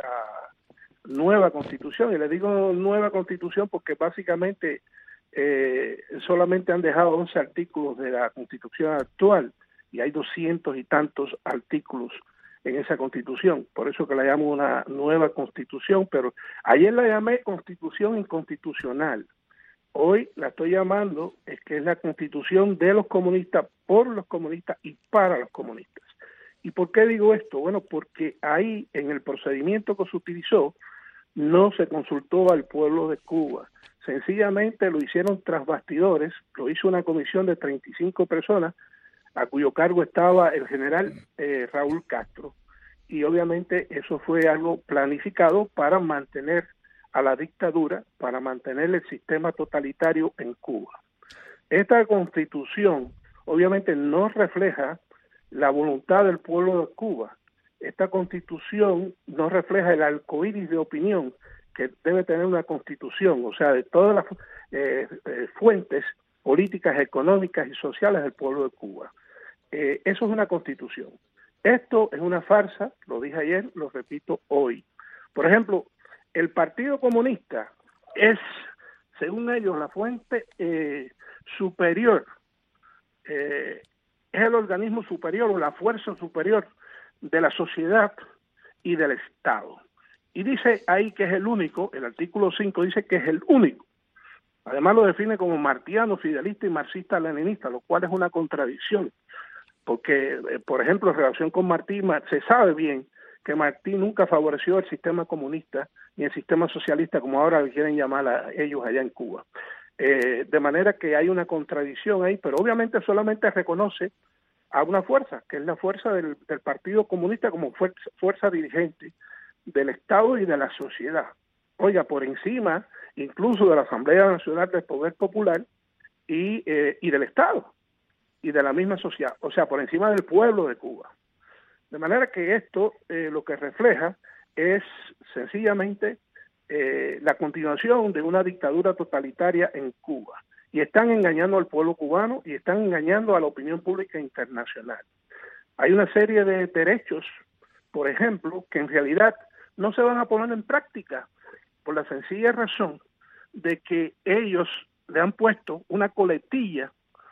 la nueva Constitución, y le digo nueva Constitución porque básicamente eh, solamente han dejado once artículos de la Constitución actual, y hay doscientos y tantos artículos en esa Constitución, por eso que la llamo una nueva Constitución, pero ayer la llamé Constitución inconstitucional. Hoy la estoy llamando, es que es la Constitución de los comunistas, por los comunistas y para los comunistas. ¿Y por qué digo esto? Bueno, porque ahí, en el procedimiento que se utilizó, no se consultó al pueblo de Cuba. Sencillamente lo hicieron tras bastidores, lo hizo una comisión de treinta y cinco personas, a cuyo cargo estaba el general eh, Raúl Castro, y obviamente eso fue algo planificado para mantener a la dictadura, para mantener el sistema totalitario en Cuba. Esta Constitución obviamente no refleja la voluntad del pueblo de Cuba. Esta Constitución no refleja el arcoíris de opinión que debe tener una Constitución, o sea, de todas las eh, eh, fuentes políticas, económicas y sociales del pueblo de Cuba. Eh, eso es una Constitución. Esto es una farsa, lo dije ayer, lo repito hoy. Por ejemplo, el Partido Comunista es, según ellos, la fuente eh, superior, eh, es el organismo superior o la fuerza superior de la sociedad y del Estado. Y dice ahí que es el único, el artículo cinco dice que es el único. Además lo define como martiano, fidelista y marxista-leninista, lo cual es una contradicción. Porque, eh, por ejemplo, en relación con Martí, se sabe bien que Martí nunca favoreció el sistema comunista ni el sistema socialista, como ahora le quieren llamar a ellos allá en Cuba. Eh, de manera que hay una contradicción ahí, pero obviamente solamente reconoce a una fuerza, que es la fuerza del, del Partido Comunista como fuerza, fuerza dirigente del Estado y de la sociedad. Oiga, por encima incluso de la Asamblea Nacional del Poder Popular y, eh, y del Estado y de la misma sociedad, o sea, por encima del pueblo de Cuba. De manera que esto eh, lo que refleja es sencillamente eh, la continuación de una dictadura totalitaria en Cuba. Y están engañando al pueblo cubano y están engañando a la opinión pública internacional. Hay una serie de derechos, por ejemplo, que en realidad no se van a poner en práctica por la sencilla razón de que ellos le han puesto una coletilla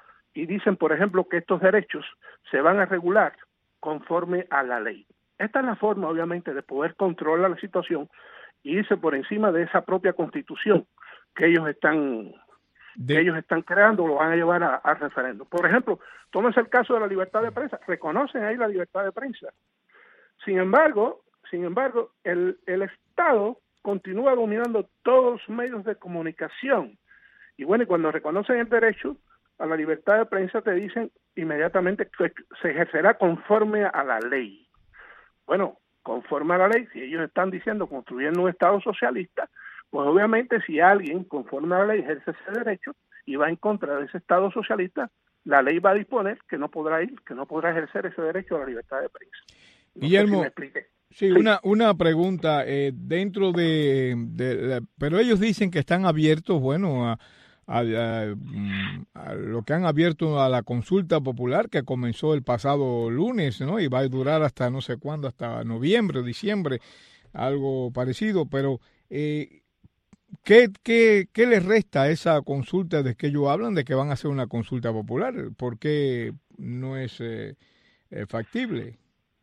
y dicen, por ejemplo, que estos derechos se van a regular conforme a la ley. Esta es la forma, obviamente, de poder controlar la situación y irse por encima de esa propia constitución que ellos están de... que ellos están creando, lo van a llevar a, a referéndum. Por ejemplo, tómense el caso de la libertad de prensa, reconocen ahí la libertad de prensa. Sin embargo, sin embargo, el, el Estado continúa dominando todos los medios de comunicación. Y bueno, y cuando reconocen el derecho a la libertad de prensa, te dicen inmediatamente que se ejercerá conforme a la ley. Bueno, conforme a la ley, si ellos están diciendo construyendo un Estado socialista, pues obviamente si alguien conforme a la ley ejerce ese derecho y va en contra de ese Estado socialista, la ley va a disponer que no podrá ir, que no podrá ejercer ese derecho a la libertad de prensa. No Guillermo, sé si me expliqué. Sí, sí, una una pregunta eh, dentro de, de, de, pero ellos dicen que están abiertos, bueno, a, a, a, a lo que han abierto a la consulta popular que comenzó el pasado lunes, ¿no? Y va a durar hasta no sé cuándo, hasta noviembre o diciembre, algo parecido, pero eh, ¿qué, qué, ¿qué les resta a esa consulta de que ellos hablan de que van a hacer una consulta popular? ¿Por qué no es eh, eh, factible?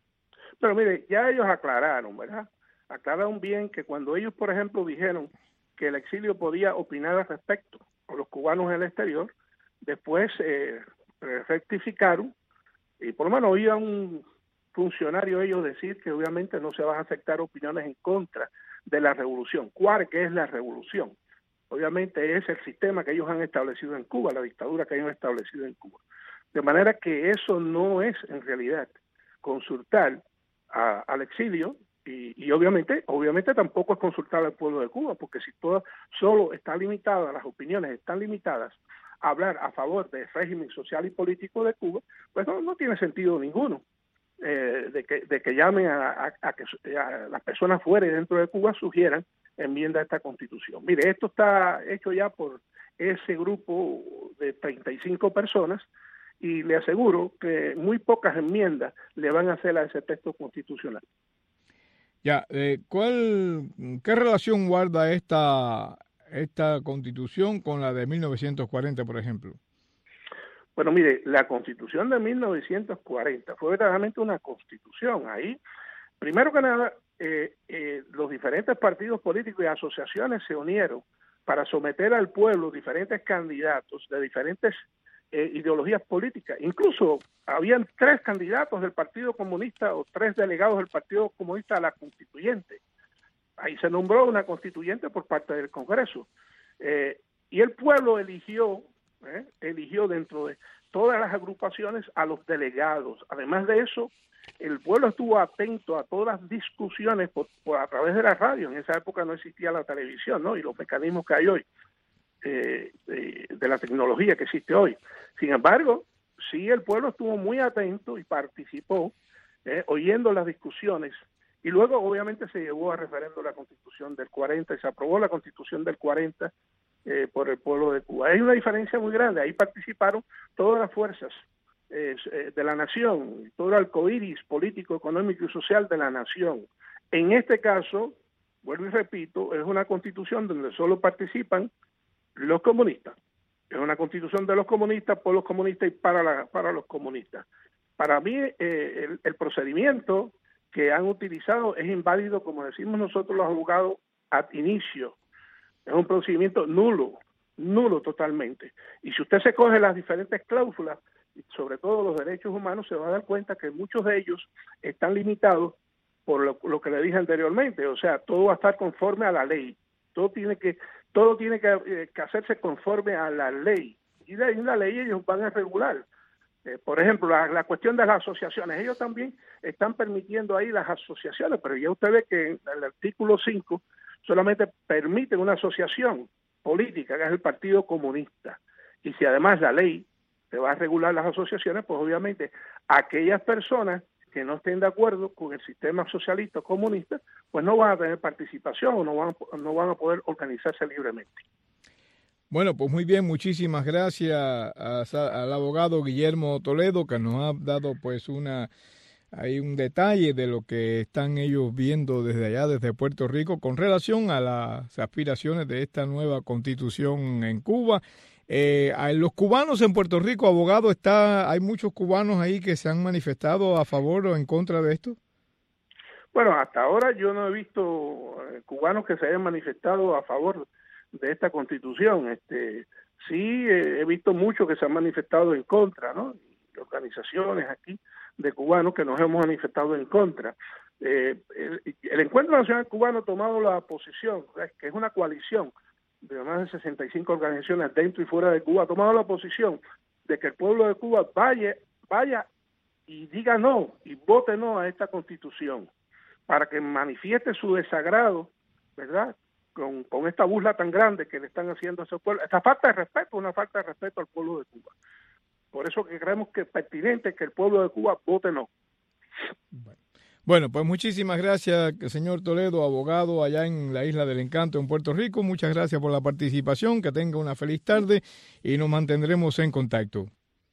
Pero mire, ya ellos aclararon, ¿verdad? Aclararon bien que cuando ellos, por ejemplo, dijeron que el exilio podía opinar al respecto, o los cubanos en el exterior, después eh, rectificaron, y por lo menos oía un funcionario ellos decir que obviamente no se van a aceptar opiniones en contra de la revolución. ¿Cuál que es la revolución? Obviamente es el sistema que ellos han establecido en Cuba, la dictadura que ellos han establecido en Cuba. De manera que eso no es en realidad consultar A, al exilio y, y obviamente obviamente tampoco es consultar al pueblo de Cuba, porque si todo solo está limitado, las opiniones están limitadas a hablar a favor del régimen social y político de Cuba, pues no, no tiene sentido ninguno eh, de que de que llamen a, a, a que a las personas fuera y dentro de Cuba sugieran enmienda a esta constitución. Mire, esto está hecho ya por ese grupo de treinta y cinco personas, y le aseguro que muy pocas enmiendas le van a hacer a ese texto constitucional. Ya, eh, ¿cuál, qué relación guarda esta esta Constitución con la de mil novecientos cuarenta, por ejemplo? Bueno, mire, la Constitución de mil novecientos cuarenta fue verdaderamente una Constitución. Ahí, primero que nada, eh, eh, los diferentes partidos políticos y asociaciones se unieron para someter al pueblo diferentes candidatos de diferentes Eh, ideologías políticas. Incluso habían tres candidatos del Partido Comunista o tres delegados del Partido Comunista a la constituyente. Ahí se nombró una constituyente por parte del Congreso. Eh, y el pueblo eligió, eh, eligió dentro de todas las agrupaciones a los delegados. Además de eso, el pueblo estuvo atento a todas las discusiones por, por a través de la radio. En esa época no existía la televisión, ¿no? Y los mecanismos que hay hoy. Eh, de, de la tecnología que existe hoy. Sin embargo, sí el pueblo estuvo muy atento y participó eh, oyendo las discusiones, y luego obviamente se llevó a referendo la Constitución del cuarenta y se aprobó la Constitución del cuarenta eh, por el pueblo de Cuba. Hay una diferencia muy grande, ahí participaron todas las fuerzas eh, de la nación, todo el arcoíris político, económico y social de la nación. En este caso, vuelvo y repito, es una Constitución donde solo participan los comunistas. Es una constitución de los comunistas, por los comunistas y para la, para los comunistas. Para mí, eh, el, el procedimiento que han utilizado es inválido, como decimos nosotros los abogados, ad inicio. Es un procedimiento nulo, nulo totalmente. Y si usted se coge las diferentes cláusulas, sobre todo los derechos humanos, se va a dar cuenta que muchos de ellos están limitados por lo, lo que le dije anteriormente. O sea, todo va a estar conforme a la ley. Todo tiene que todo tiene que, eh, que hacerse conforme a la ley, y de ahí la ley ellos van a regular. Eh, por ejemplo, la, la cuestión de las asociaciones, ellos también están permitiendo ahí las asociaciones, pero ya usted ve que en el artículo cinco solamente permite una asociación política, que es el Partido Comunista, y si además la ley te va a regular las asociaciones, pues obviamente aquellas personas que no estén de acuerdo con el sistema socialista o comunista, pues no van a tener participación o no van, no van a poder organizarse libremente. Bueno, pues muy bien, muchísimas gracias a, a, al abogado Guillermo Toledo, que nos ha dado pues una hay un detalle de lo que están ellos viendo desde allá, desde Puerto Rico, con relación a las aspiraciones de esta nueva constitución en Cuba. Eh, a los cubanos en Puerto Rico, abogado, está, hay muchos cubanos ahí que se han manifestado a favor o en contra de esto. Bueno, hasta ahora yo no he visto eh, cubanos que se hayan manifestado a favor de esta constitución. Este, sí, eh, he visto muchos que se han manifestado en contra, ¿no? Organizaciones aquí de cubanos que nos hemos manifestado en contra. Eh, el, el Encuentro Nacional Cubano ha tomado la posición, que es una coalición de más de sesenta y cinco organizaciones dentro y fuera de Cuba, ha tomado la posición de que el pueblo de Cuba vaya, vaya y diga no, y vote no a esta constitución, para que manifieste su desagrado, ¿verdad?, con, con esta burla tan grande que le están haciendo a ese pueblo. Esta falta de respeto, una falta de respeto al pueblo de Cuba. Por eso que creemos que es pertinente que el pueblo de Cuba vote no. Bueno, pues muchísimas gracias, señor Toledo, abogado allá en la Isla del Encanto, en Puerto Rico. Muchas gracias por la participación, que tenga una feliz tarde y nos mantendremos en contacto.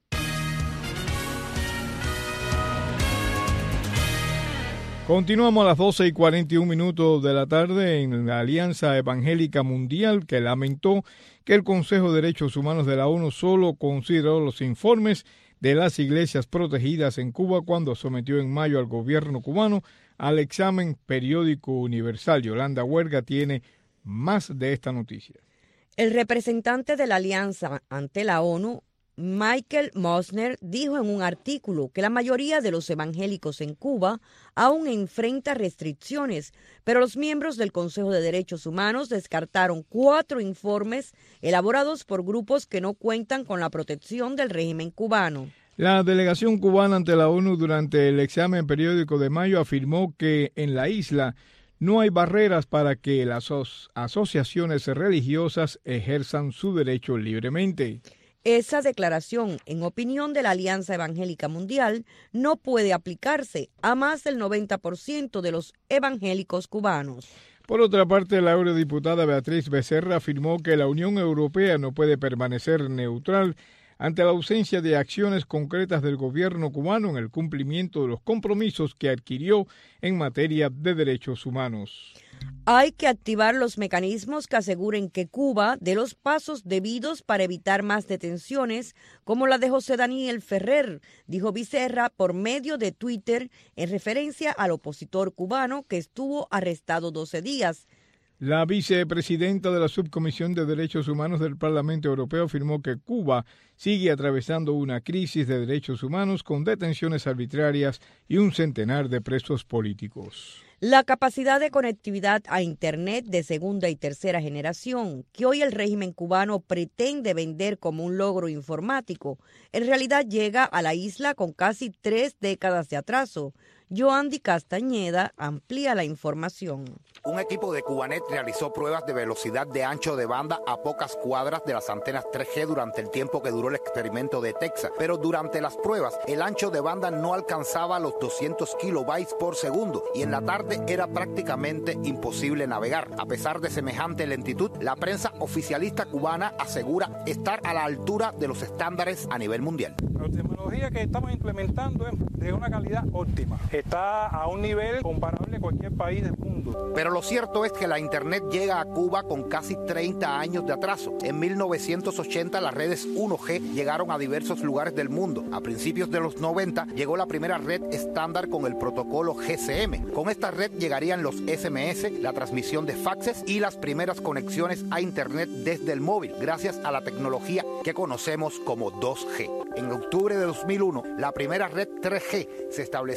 Continuamos a las doce y cuarenta y un minutos de la tarde en la Alianza Evangélica Mundial, que lamentó que el Consejo de Derechos Humanos de la ONU solo consideró los informes de las iglesias protegidas en Cuba cuando sometió en mayo al gobierno cubano al examen periódico universal. Yolanda Huerga tiene más de esta noticia. El representante de la Alianza ante la ONU, Michael Mosner, dijo en un artículo que la mayoría de los evangélicos en Cuba aún enfrenta restricciones, pero los miembros del Consejo de Derechos Humanos descartaron cuatro informes elaborados por grupos que no cuentan con la protección del régimen cubano. La delegación cubana ante la ONU durante el examen periódico de mayo afirmó que en la isla no hay barreras para que las asociaciones religiosas ejerzan su derecho libremente. Esa declaración, en opinión de la Alianza Evangélica Mundial, no puede aplicarse a más del noventa por ciento de los evangélicos cubanos. Por otra parte, la eurodiputada Beatriz Becerra afirmó que la Unión Europea no puede permanecer neutral ante la ausencia de acciones concretas del gobierno cubano en el cumplimiento de los compromisos que adquirió en materia de derechos humanos. Hay que activar los mecanismos que aseguren que Cuba dé los pasos debidos para evitar más detenciones, como la de José Daniel Ferrer, dijo Becerra por medio de Twitter en referencia al opositor cubano que estuvo arrestado doce días. La vicepresidenta de la Subcomisión de Derechos Humanos del Parlamento Europeo afirmó que Cuba sigue atravesando una crisis de derechos humanos con detenciones arbitrarias y un centenar de presos políticos. La capacidad de conectividad a Internet de segunda y tercera generación, que hoy el régimen cubano pretende vender como un logro informático, en realidad llega a la isla con casi tres décadas de atraso. Joandy Castañeda amplía la información. Un equipo de Cubanet realizó pruebas de velocidad de ancho de banda a pocas cuadras de las antenas tres G durante el tiempo que duró el experimento de Texas, pero durante las pruebas el ancho de banda no alcanzaba los doscientos kilobytes por segundo y en la tarde era prácticamente imposible navegar. A pesar de semejante lentitud, la prensa oficialista cubana asegura estar a la altura de los estándares a nivel mundial. La tecnología que estamos implementando es de una calidad óptima. Está a un nivel comparable a cualquier país del mundo. Pero lo cierto es que la Internet llega a Cuba con casi treinta años de atraso. En mil novecientos ochenta las redes uno G llegaron a diversos lugares del mundo. A principios de los noventa llegó la primera red estándar con el protocolo G C M. Con esta red llegarían los S M S, la transmisión de faxes y las primeras conexiones a Internet desde el móvil, gracias a la tecnología que conocemos como dos G. En octubre de dos mil uno, la primera red tres G se establecía en Japón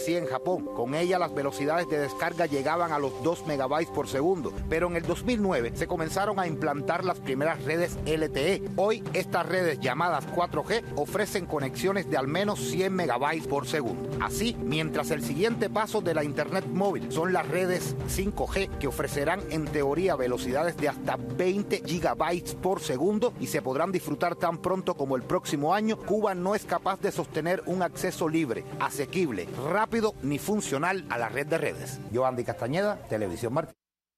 Japón. Con ella las velocidades de descarga llegaban a los dos megabytes por segundo, pero en el dos mil nueve se comenzaron a implantar las primeras redes L T E. Hoy estas redes llamadas cuatro G ofrecen conexiones de al menos cien megabytes por segundo. Así, mientras el siguiente paso de la internet móvil son las redes cinco G, que ofrecerán en teoría velocidades de hasta veinte gigabytes por segundo y se podrán disfrutar tan pronto como el próximo año, Cuba no es capaz de sostener un acceso libre, asequible, rápido ni funcional a la red de redes. Yoandi Castañeda, Televisión Martí.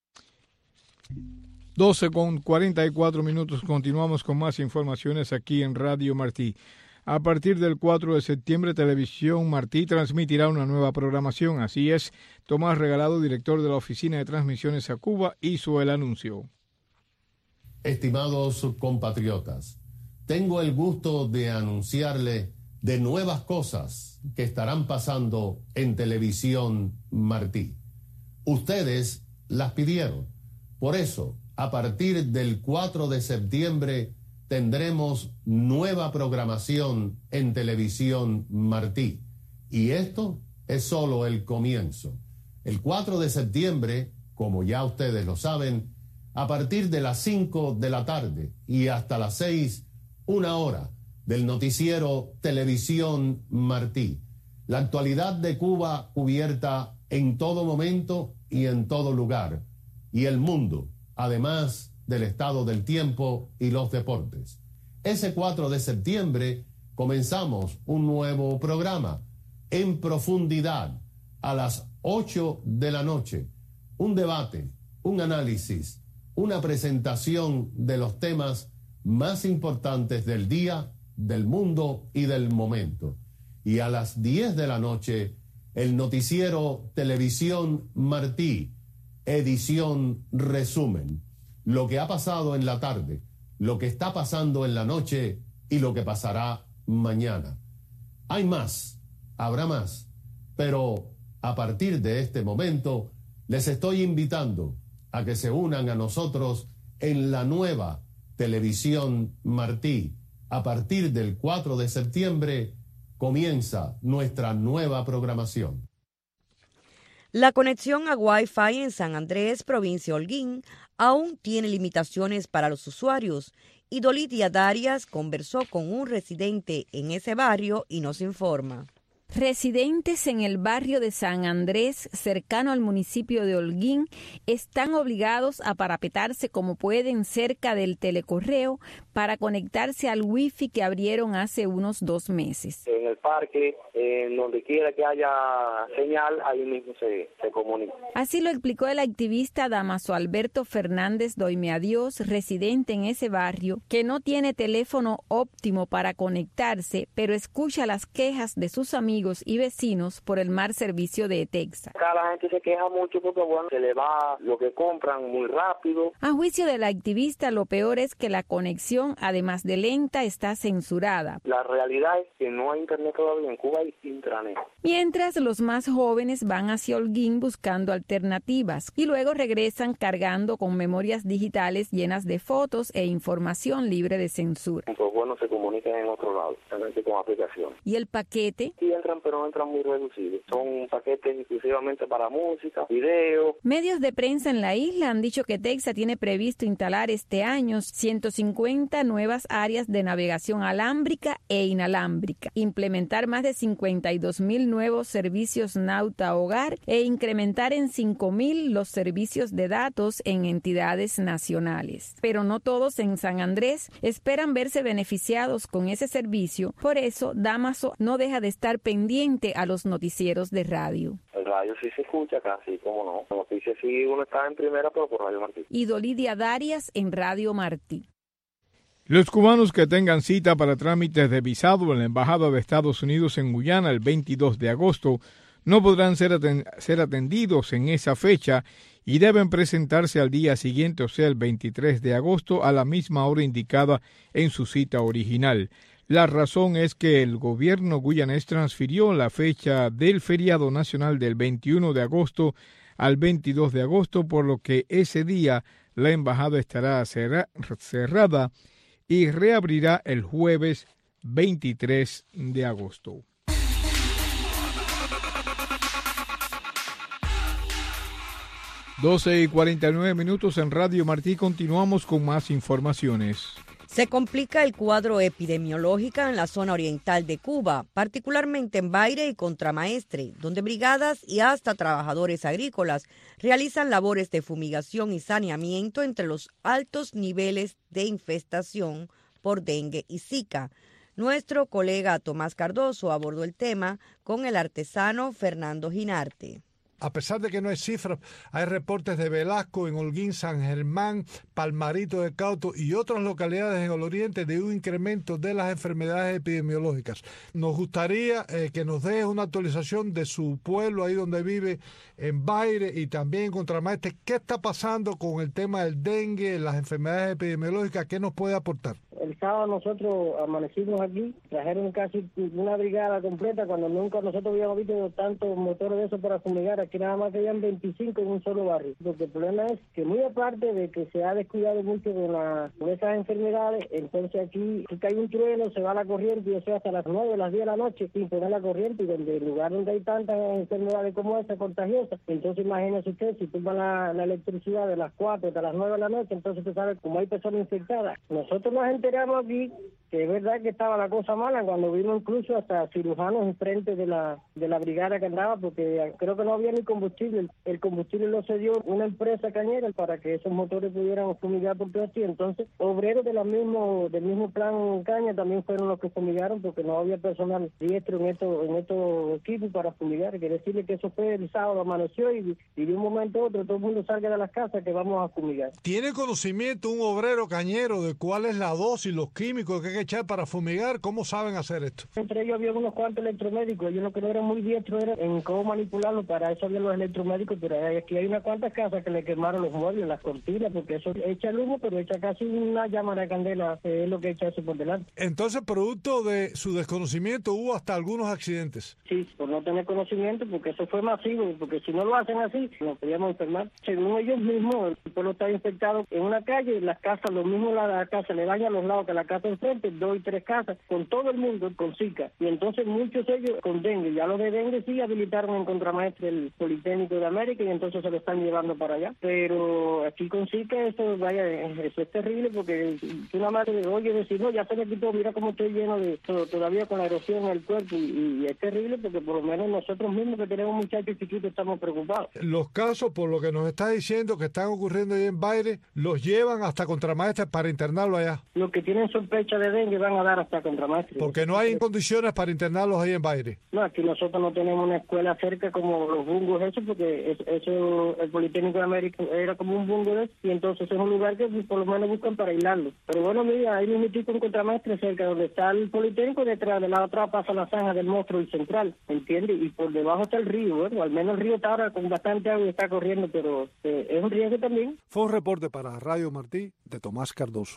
doce con cuarenta y cuatro minutos, continuamos con más informaciones aquí en Radio Martí. A partir del cuatro de septiembre, Televisión Martí transmitirá una nueva programación. Así es, Tomás Regalado, director de la Oficina de Transmisiones a Cuba, hizo el anuncio. Estimados compatriotas, tengo el gusto de anunciarle de nuevas cosas que estarán pasando en Televisión Martí. Ustedes las pidieron. Por eso, a partir del cuatro de septiembre, tendremos nueva programación en Televisión Martí. Y esto es solo el comienzo. El cuatro de septiembre, como ya ustedes lo saben, a partir de las cinco de la tarde y hasta las seis, una hora del noticiero Televisión Martí. La actualidad de Cuba cubierta en todo momento y en todo lugar. Y el mundo, además del estado del tiempo y los deportes. Ese cuatro de septiembre comenzamos un nuevo programa, En Profundidad, a las ocho de la noche. Un debate, un análisis, una presentación de los temas más importantes del día, del mundo y del momento. Y a las diez de la noche, el noticiero Televisión Martí, edición resumen. Lo que ha pasado en la tarde, lo que está pasando en la noche y lo que pasará mañana. Hay más, habrá más, pero a partir de este momento les estoy invitando a que se unan a nosotros en la nueva Televisión Martí. A partir del cuatro de septiembre comienza nuestra nueva programación. La conexión a Wi-Fi en San Andrés, provincia Holguín, aún tiene limitaciones para los usuarios, y Dolidia Darias conversó con un residente en ese barrio y nos informa. Residentes en el barrio de San Andrés, cercano al municipio de Holguín, están obligados a parapetarse como pueden cerca del telecorreo para conectarse al wifi que abrieron hace unos dos meses. En el parque, en donde quiera que haya señal, ahí mismo se, se comunica. Así lo explicó el activista Damaso Alberto Fernández Doimeadios, residente en ese barrio, que no tiene teléfono óptimo para conectarse, pero escucha las quejas de sus amigos y vecinos por el mal servicio de ETEXA. Acá la gente se queja mucho porque bueno, se le va lo que compran muy rápido. A juicio del activista, lo peor es que la conexión, además de lenta, está censurada. La realidad es que no hay internet todavía en Cuba, hay intranet. Mientras los más jóvenes van hacia Holguín buscando alternativas y luego regresan cargando con memorias digitales llenas de fotos e información libre de censura. Pues bueno, se comunican en otro lado, realmente con aplicación. ¿Y el paquete? Sí, entran, pero no entran muy reducidos. Son paquetes exclusivamente para música, video. Medios de prensa en la isla han dicho que ETEXA tiene previsto instalar este año ciento cincuenta nuevas áreas de navegación alámbrica e inalámbrica, implementar más de cincuenta y dos mil nuevos servicios Nauta Hogar e incrementar en cinco mil los servicios de datos en entidades nacionales. Pero no todos en San Andrés esperan verse beneficiados con ese servicio, por eso Damaso no deja de estar pendiente a los noticieros de radio. El radio sí se escucha casi, cómo no. La noticia sí uno está en primera, pero por Radio Martí. Y Dolidia Darias en Radio Martí. Los cubanos que tengan cita para trámites de visado en la Embajada de Estados Unidos en Guyana el veintidós de agosto no podrán ser, aten- ser atendidos en esa fecha y deben presentarse al día siguiente, o sea, el veintitrés de agosto, a la misma hora indicada en su cita original. La razón es que el gobierno guyanés transfirió la fecha del feriado nacional del veintiuno de agosto al veintidós de agosto, por lo que ese día la embajada estará cerra- cerrada y reabrirá el jueves veintitrés de agosto. doce y cuarenta y nueve minutos en Radio Martí. Continuamos con más informaciones. Se complica el cuadro epidemiológico en la zona oriental de Cuba, particularmente en Baire y Contramaestre, donde brigadas y hasta trabajadores agrícolas realizan labores de fumigación y saneamiento entre los altos niveles de infestación por dengue y zika. Nuestro colega Tomás Cardoso abordó el tema con el artesano Fernando Ginarte. A pesar de que no hay cifras, hay reportes de Velasco, en Holguín, San Germán, Palmarito de Cauto y otras localidades en el oriente de un incremento de las enfermedades epidemiológicas. Nos gustaría eh, que nos deje una actualización de su pueblo, ahí donde vive, en Baire y también en Contramaestre. ¿Qué está pasando con el tema del dengue, las enfermedades epidemiológicas? ¿Qué nos puede aportar? El sábado nosotros amanecimos aquí, trajeron casi una brigada completa cuando nunca nosotros habíamos visto tantos motores de esos para fumigar. Aquí nada más quedan veinticinco en un solo barrio. Lo que el problema es que muy aparte de que se ha descuidado mucho con, la, con esas enfermedades, entonces aquí si cae un trueno, se va la corriente y eso hasta las nueve, las diez de la noche sin poner la corriente, y donde el lugar donde hay tantas enfermedades como esa, contagiosas, entonces imagínese usted, si toma la, la electricidad de las cuatro hasta las nueve de la noche, entonces usted sabe cómo hay personas infectadas. Nosotros nos enteramos aquí que es verdad que estaba la cosa mala cuando vino incluso hasta cirujanos enfrente de la de la brigada que andaba, porque creo que no había ni combustible. El combustible lo cedió una empresa cañera para que esos motores pudieran fumigar por todo así. Entonces, obreros de la mismo, del mismo plan Caña también fueron los que fumigaron, porque no había personal diestro en estos en estos equipos para fumigar. Quiere decirle que eso fue el sábado, amaneció y, y de un momento a otro todo el mundo salga de las casas que vamos a fumigar. ¿Tiene conocimiento un obrero cañero de cuál es la dosis, los químicos que hay que echar para fumigar? ¿Cómo saben hacer esto? Entre ellos había unos cuantos electromédicos. Ellos lo que no eran muy diestros era en cómo manipularlo. Para eso había los electromédicos, pero aquí hay unas cuantas casas que le quemaron los muebles, las cortinas, porque eso echa el humo, pero echa casi una llama de candela, es lo que echa eso por delante. Entonces, producto de su desconocimiento, hubo hasta algunos accidentes. Sí, por no tener conocimiento, porque eso fue masivo, porque si no lo hacen así, nos podríamos enfermar. Según ellos mismos, el pueblo está infectado en una calle, las casas, lo mismo la, la casa le daña a los lados que la casa enfrente, dos y tres casas, con todo el mundo con Zika. Y entonces muchos de ellos con dengue. Ya los de dengue sí habilitaron en Contramaestre el Politécnico de América y entonces se lo están llevando para allá. Pero aquí con Zika eso, vaya, eso es terrible, porque tú nada más te oye decir, no, ya se me quitó, mira cómo estoy lleno de todo, todavía con la erosión en el cuerpo, y, y es terrible porque por lo menos nosotros mismos que tenemos muchachos chiquitos estamos preocupados. Los casos, por lo que nos está diciendo, que están ocurriendo ahí en Baire, los llevan hasta Contramaestre para internarlo allá. Los que tienen sospecha de dengue van a dar hasta Contramaestre. Porque no hay condiciones para internarlos ahí en Baire. No, aquí nosotros no tenemos una escuela cerca como los bungos, eso, porque eso, el Politécnico de América era como un bungo de eso, y entonces es un lugar que por lo menos buscan para aislarlo. Pero bueno, mira, ahí mismo estoy con Contramaestre cerca, donde está el Politécnico, detrás de la otra pasa la zanja del Monstruo y Central, ¿entiendes? Y por debajo está el río, bueno, al menos el río está ahora con bastante agua y está corriendo, pero eh, es un riesgo también. Fue un reporte para Radio Martí de Tomás Cardoso.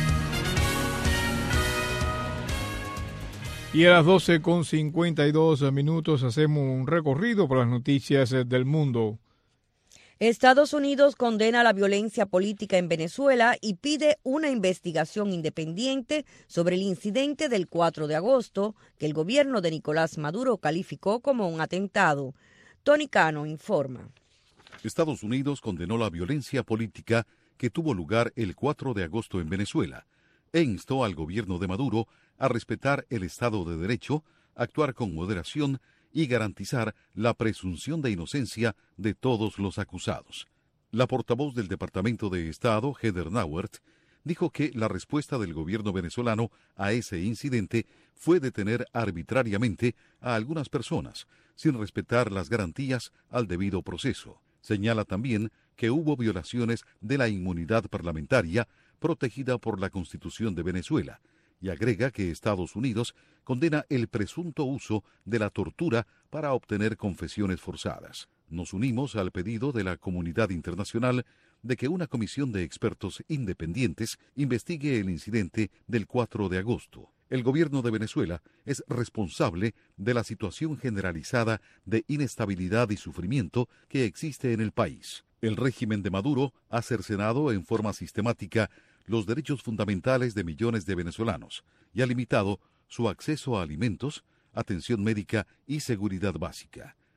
Y a las doce con cincuenta y dos minutos hacemos un recorrido por las noticias del mundo. Estados Unidos condena la violencia política en Venezuela y pide una investigación independiente sobre el incidente del cuatro de agosto que el gobierno de Nicolás Maduro calificó como un atentado. Tony Cano informa. Estados Unidos condenó la violencia política que tuvo lugar el cuatro de agosto en Venezuela e instó al gobierno de Maduro a respetar el Estado de Derecho, actuar con moderación y garantizar la presunción de inocencia de todos los acusados. La portavoz del Departamento de Estado, Heather Nauert, dijo que la respuesta del gobierno venezolano a ese incidente fue detener arbitrariamente a algunas personas, sin respetar las garantías al debido proceso. Señala también que hubo violaciones de la inmunidad parlamentaria protegida por la Constitución de Venezuela, y agrega que Estados Unidos condena el presunto uso de la tortura para obtener confesiones forzadas. Nos unimos al pedido de la comunidad internacional de que una comisión de expertos independientes investigue el incidente del cuatro de agosto. El gobierno de Venezuela es responsable de la situación generalizada de inestabilidad y sufrimiento que existe en el país. El régimen de Maduro ha cercenado en forma sistemática los derechos fundamentales de millones de venezolanos y ha limitado su acceso a alimentos, atención médica y seguridad básica.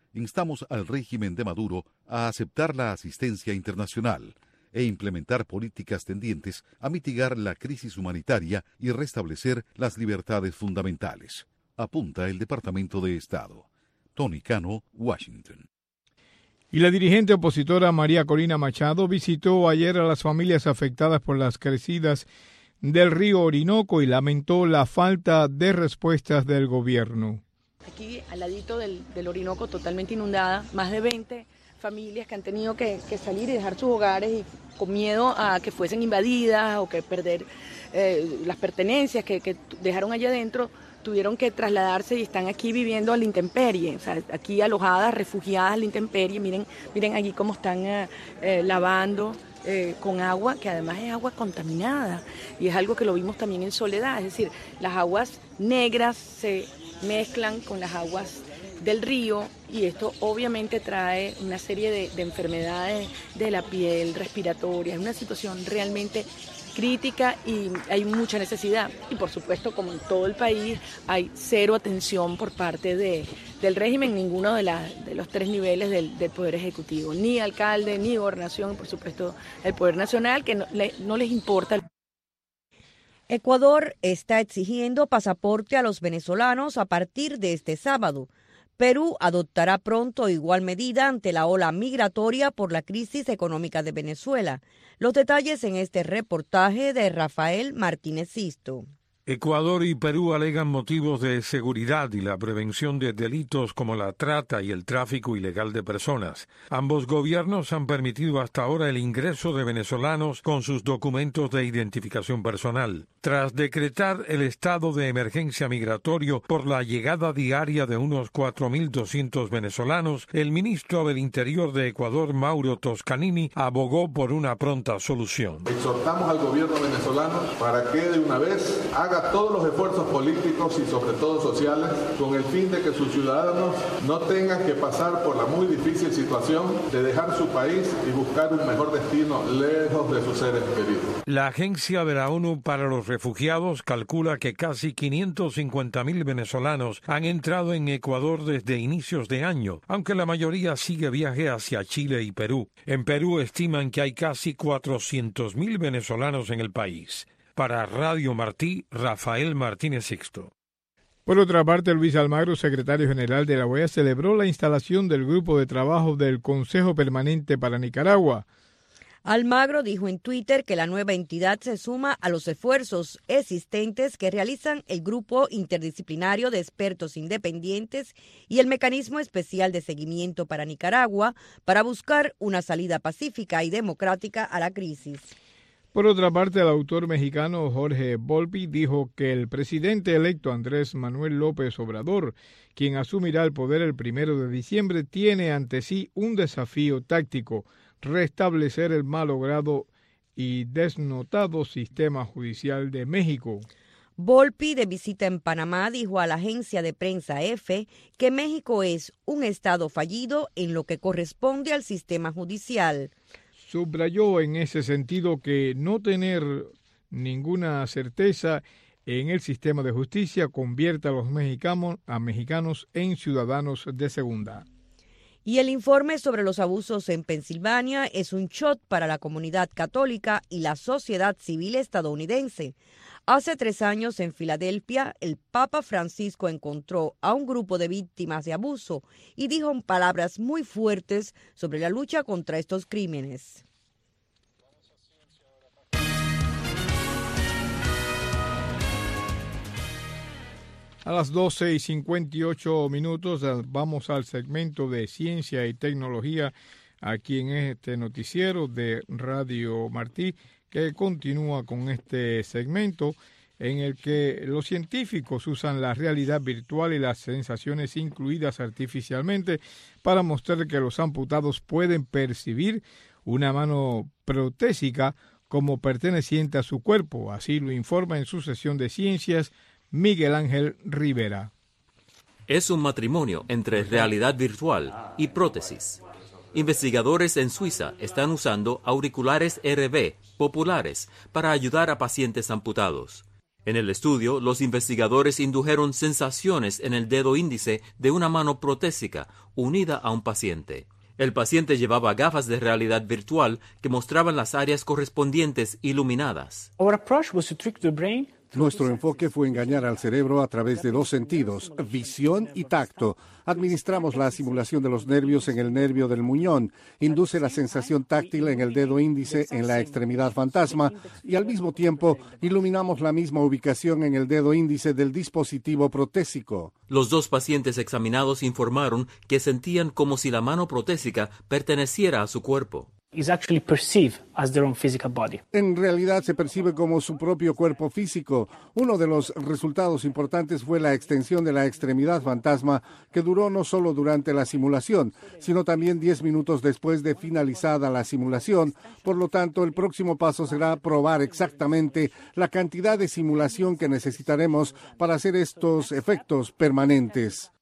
instamos al régimen de Maduro a aceptar la asistencia internacional e implementar políticas tendientes a mitigar la crisis humanitaria y restablecer las libertades fundamentales, apunta el Departamento de Estado. Tony Cano, Washington. Y la dirigente opositora María Corina Machado visitó ayer a las familias afectadas por las crecidas del río Orinoco y lamentó la falta de respuestas del gobierno. Aquí al ladito del, del Orinoco totalmente inundada, más de veinte familias que han tenido que, que salir y dejar sus hogares y con miedo a que fuesen invadidas o que perder eh, las pertenencias que, que dejaron allá adentro, tuvieron que trasladarse y están aquí viviendo a la intemperie, o sea, aquí alojadas, refugiadas a la intemperie. Miren, miren aquí cómo están eh, eh, lavando eh, con agua, que además es agua contaminada, y es algo que lo vimos también en Soledad, es decir, las aguas negras se mezclan con las aguas del río y esto obviamente trae una serie de, de enfermedades de la piel, respiratorias, es una situación realmente crítica y hay mucha necesidad. Y por supuesto, como en todo el país, hay cero atención por parte de, del régimen, ninguno de, la, de los tres niveles del, del Poder Ejecutivo, ni alcalde, ni gobernación, y por supuesto el Poder Nacional, que no, le, no les importa. Ecuador está exigiendo pasaporte a los venezolanos a partir de este sábado. Perú adoptará pronto igual medida ante la ola migratoria por la crisis económica de Venezuela. Los detalles en este reportaje de Rafael Martínez Sisto. Ecuador y Perú alegan motivos de seguridad y la prevención de delitos como la trata y el tráfico ilegal de personas. Ambos gobiernos han permitido hasta ahora el ingreso de venezolanos con sus documentos de identificación personal. Tras decretar el estado de emergencia migratorio por la llegada diaria de unos cuatro mil doscientos venezolanos, el ministro del Interior de Ecuador, Mauro Toscanini, abogó por una pronta solución. Exhortamos al gobierno venezolano para que de una vez haga todos los esfuerzos políticos y sobre todo sociales con el fin de que sus ciudadanos no tengan que pasar por la muy difícil situación de dejar su país y buscar un mejor destino lejos de sus seres queridos. La Agencia de la ONU para los Refugiados calcula que casi quinientos cincuenta mil venezolanos han entrado en Ecuador desde inicios de año, aunque la mayoría sigue viaje hacia Chile y Perú. En Perú estiman que hay casi cuatrocientos mil venezolanos en el país. Para Radio Martí, Rafael Martínez Sixto. Por otra parte, Luis Almagro, secretario general de la O E A, celebró la instalación del grupo de trabajo del Consejo Permanente para Nicaragua. Almagro dijo en Twitter que la nueva entidad se suma a los esfuerzos existentes que realizan el Grupo Interdisciplinario de Expertos Independientes y el Mecanismo Especial de Seguimiento para Nicaragua para buscar una salida pacífica y democrática a la crisis. Por otra parte, el autor mexicano Jorge Volpi dijo que el presidente electo Andrés Manuel López Obrador, quien asumirá el poder el primero de diciembre, tiene ante sí un desafío táctico: restablecer el malogrado y desnotado sistema judicial de México. Volpi, de visita en Panamá, dijo a la agencia de prensa EFE que México es un estado fallido en lo que corresponde al sistema judicial. Subrayó en ese sentido que no tener ninguna certeza en el sistema de justicia convierte a los mexicanos, a mexicanos en ciudadanos de segunda. Y el informe sobre los abusos en Pensilvania es un shot para la comunidad católica y la sociedad civil estadounidense. Hace tres años en Filadelfia, el Papa Francisco encontró a un grupo de víctimas de abuso y dijo en palabras muy fuertes sobre la lucha contra estos crímenes. A las doce y cincuenta y ocho minutos vamos al segmento de ciencia y tecnología aquí en este noticiero de Radio Martí, que continúa con este segmento en el que los científicos usan la realidad virtual y las sensaciones incluidas artificialmente para mostrar que los amputados pueden percibir una mano protésica como perteneciente a su cuerpo. Así lo informa en su sesión de ciencias Miguel Ángel Rivera. Es un matrimonio entre realidad virtual y prótesis. Investigadores en Suiza están usando auriculares R V populares para ayudar a pacientes amputados. En el estudio, los investigadores indujeron sensaciones en el dedo índice de una mano protésica unida a un paciente. El paciente llevaba gafas de realidad virtual que mostraban las áreas correspondientes iluminadas. Nuestro enfoque fue engañar al cerebro a través de dos sentidos, visión y tacto. Administramos la simulación de los nervios en el nervio del muñón, induce la sensación táctil en el dedo índice en la extremidad fantasma y al mismo tiempo iluminamos la misma ubicación en el dedo índice del dispositivo protésico. Los dos pacientes examinados informaron que sentían como si la mano protésica perteneciera a su cuerpo. En realidad se percibe como su propio cuerpo físico. Uno de los resultados importantes fue la extensión de la extremidad fantasma, que duró no solo durante la simulación, sino también diez minutos después de finalizada la simulación. Por lo tanto, el próximo paso será probar exactamente la cantidad de simulación que necesitaremos para hacer estos efectos permanentes.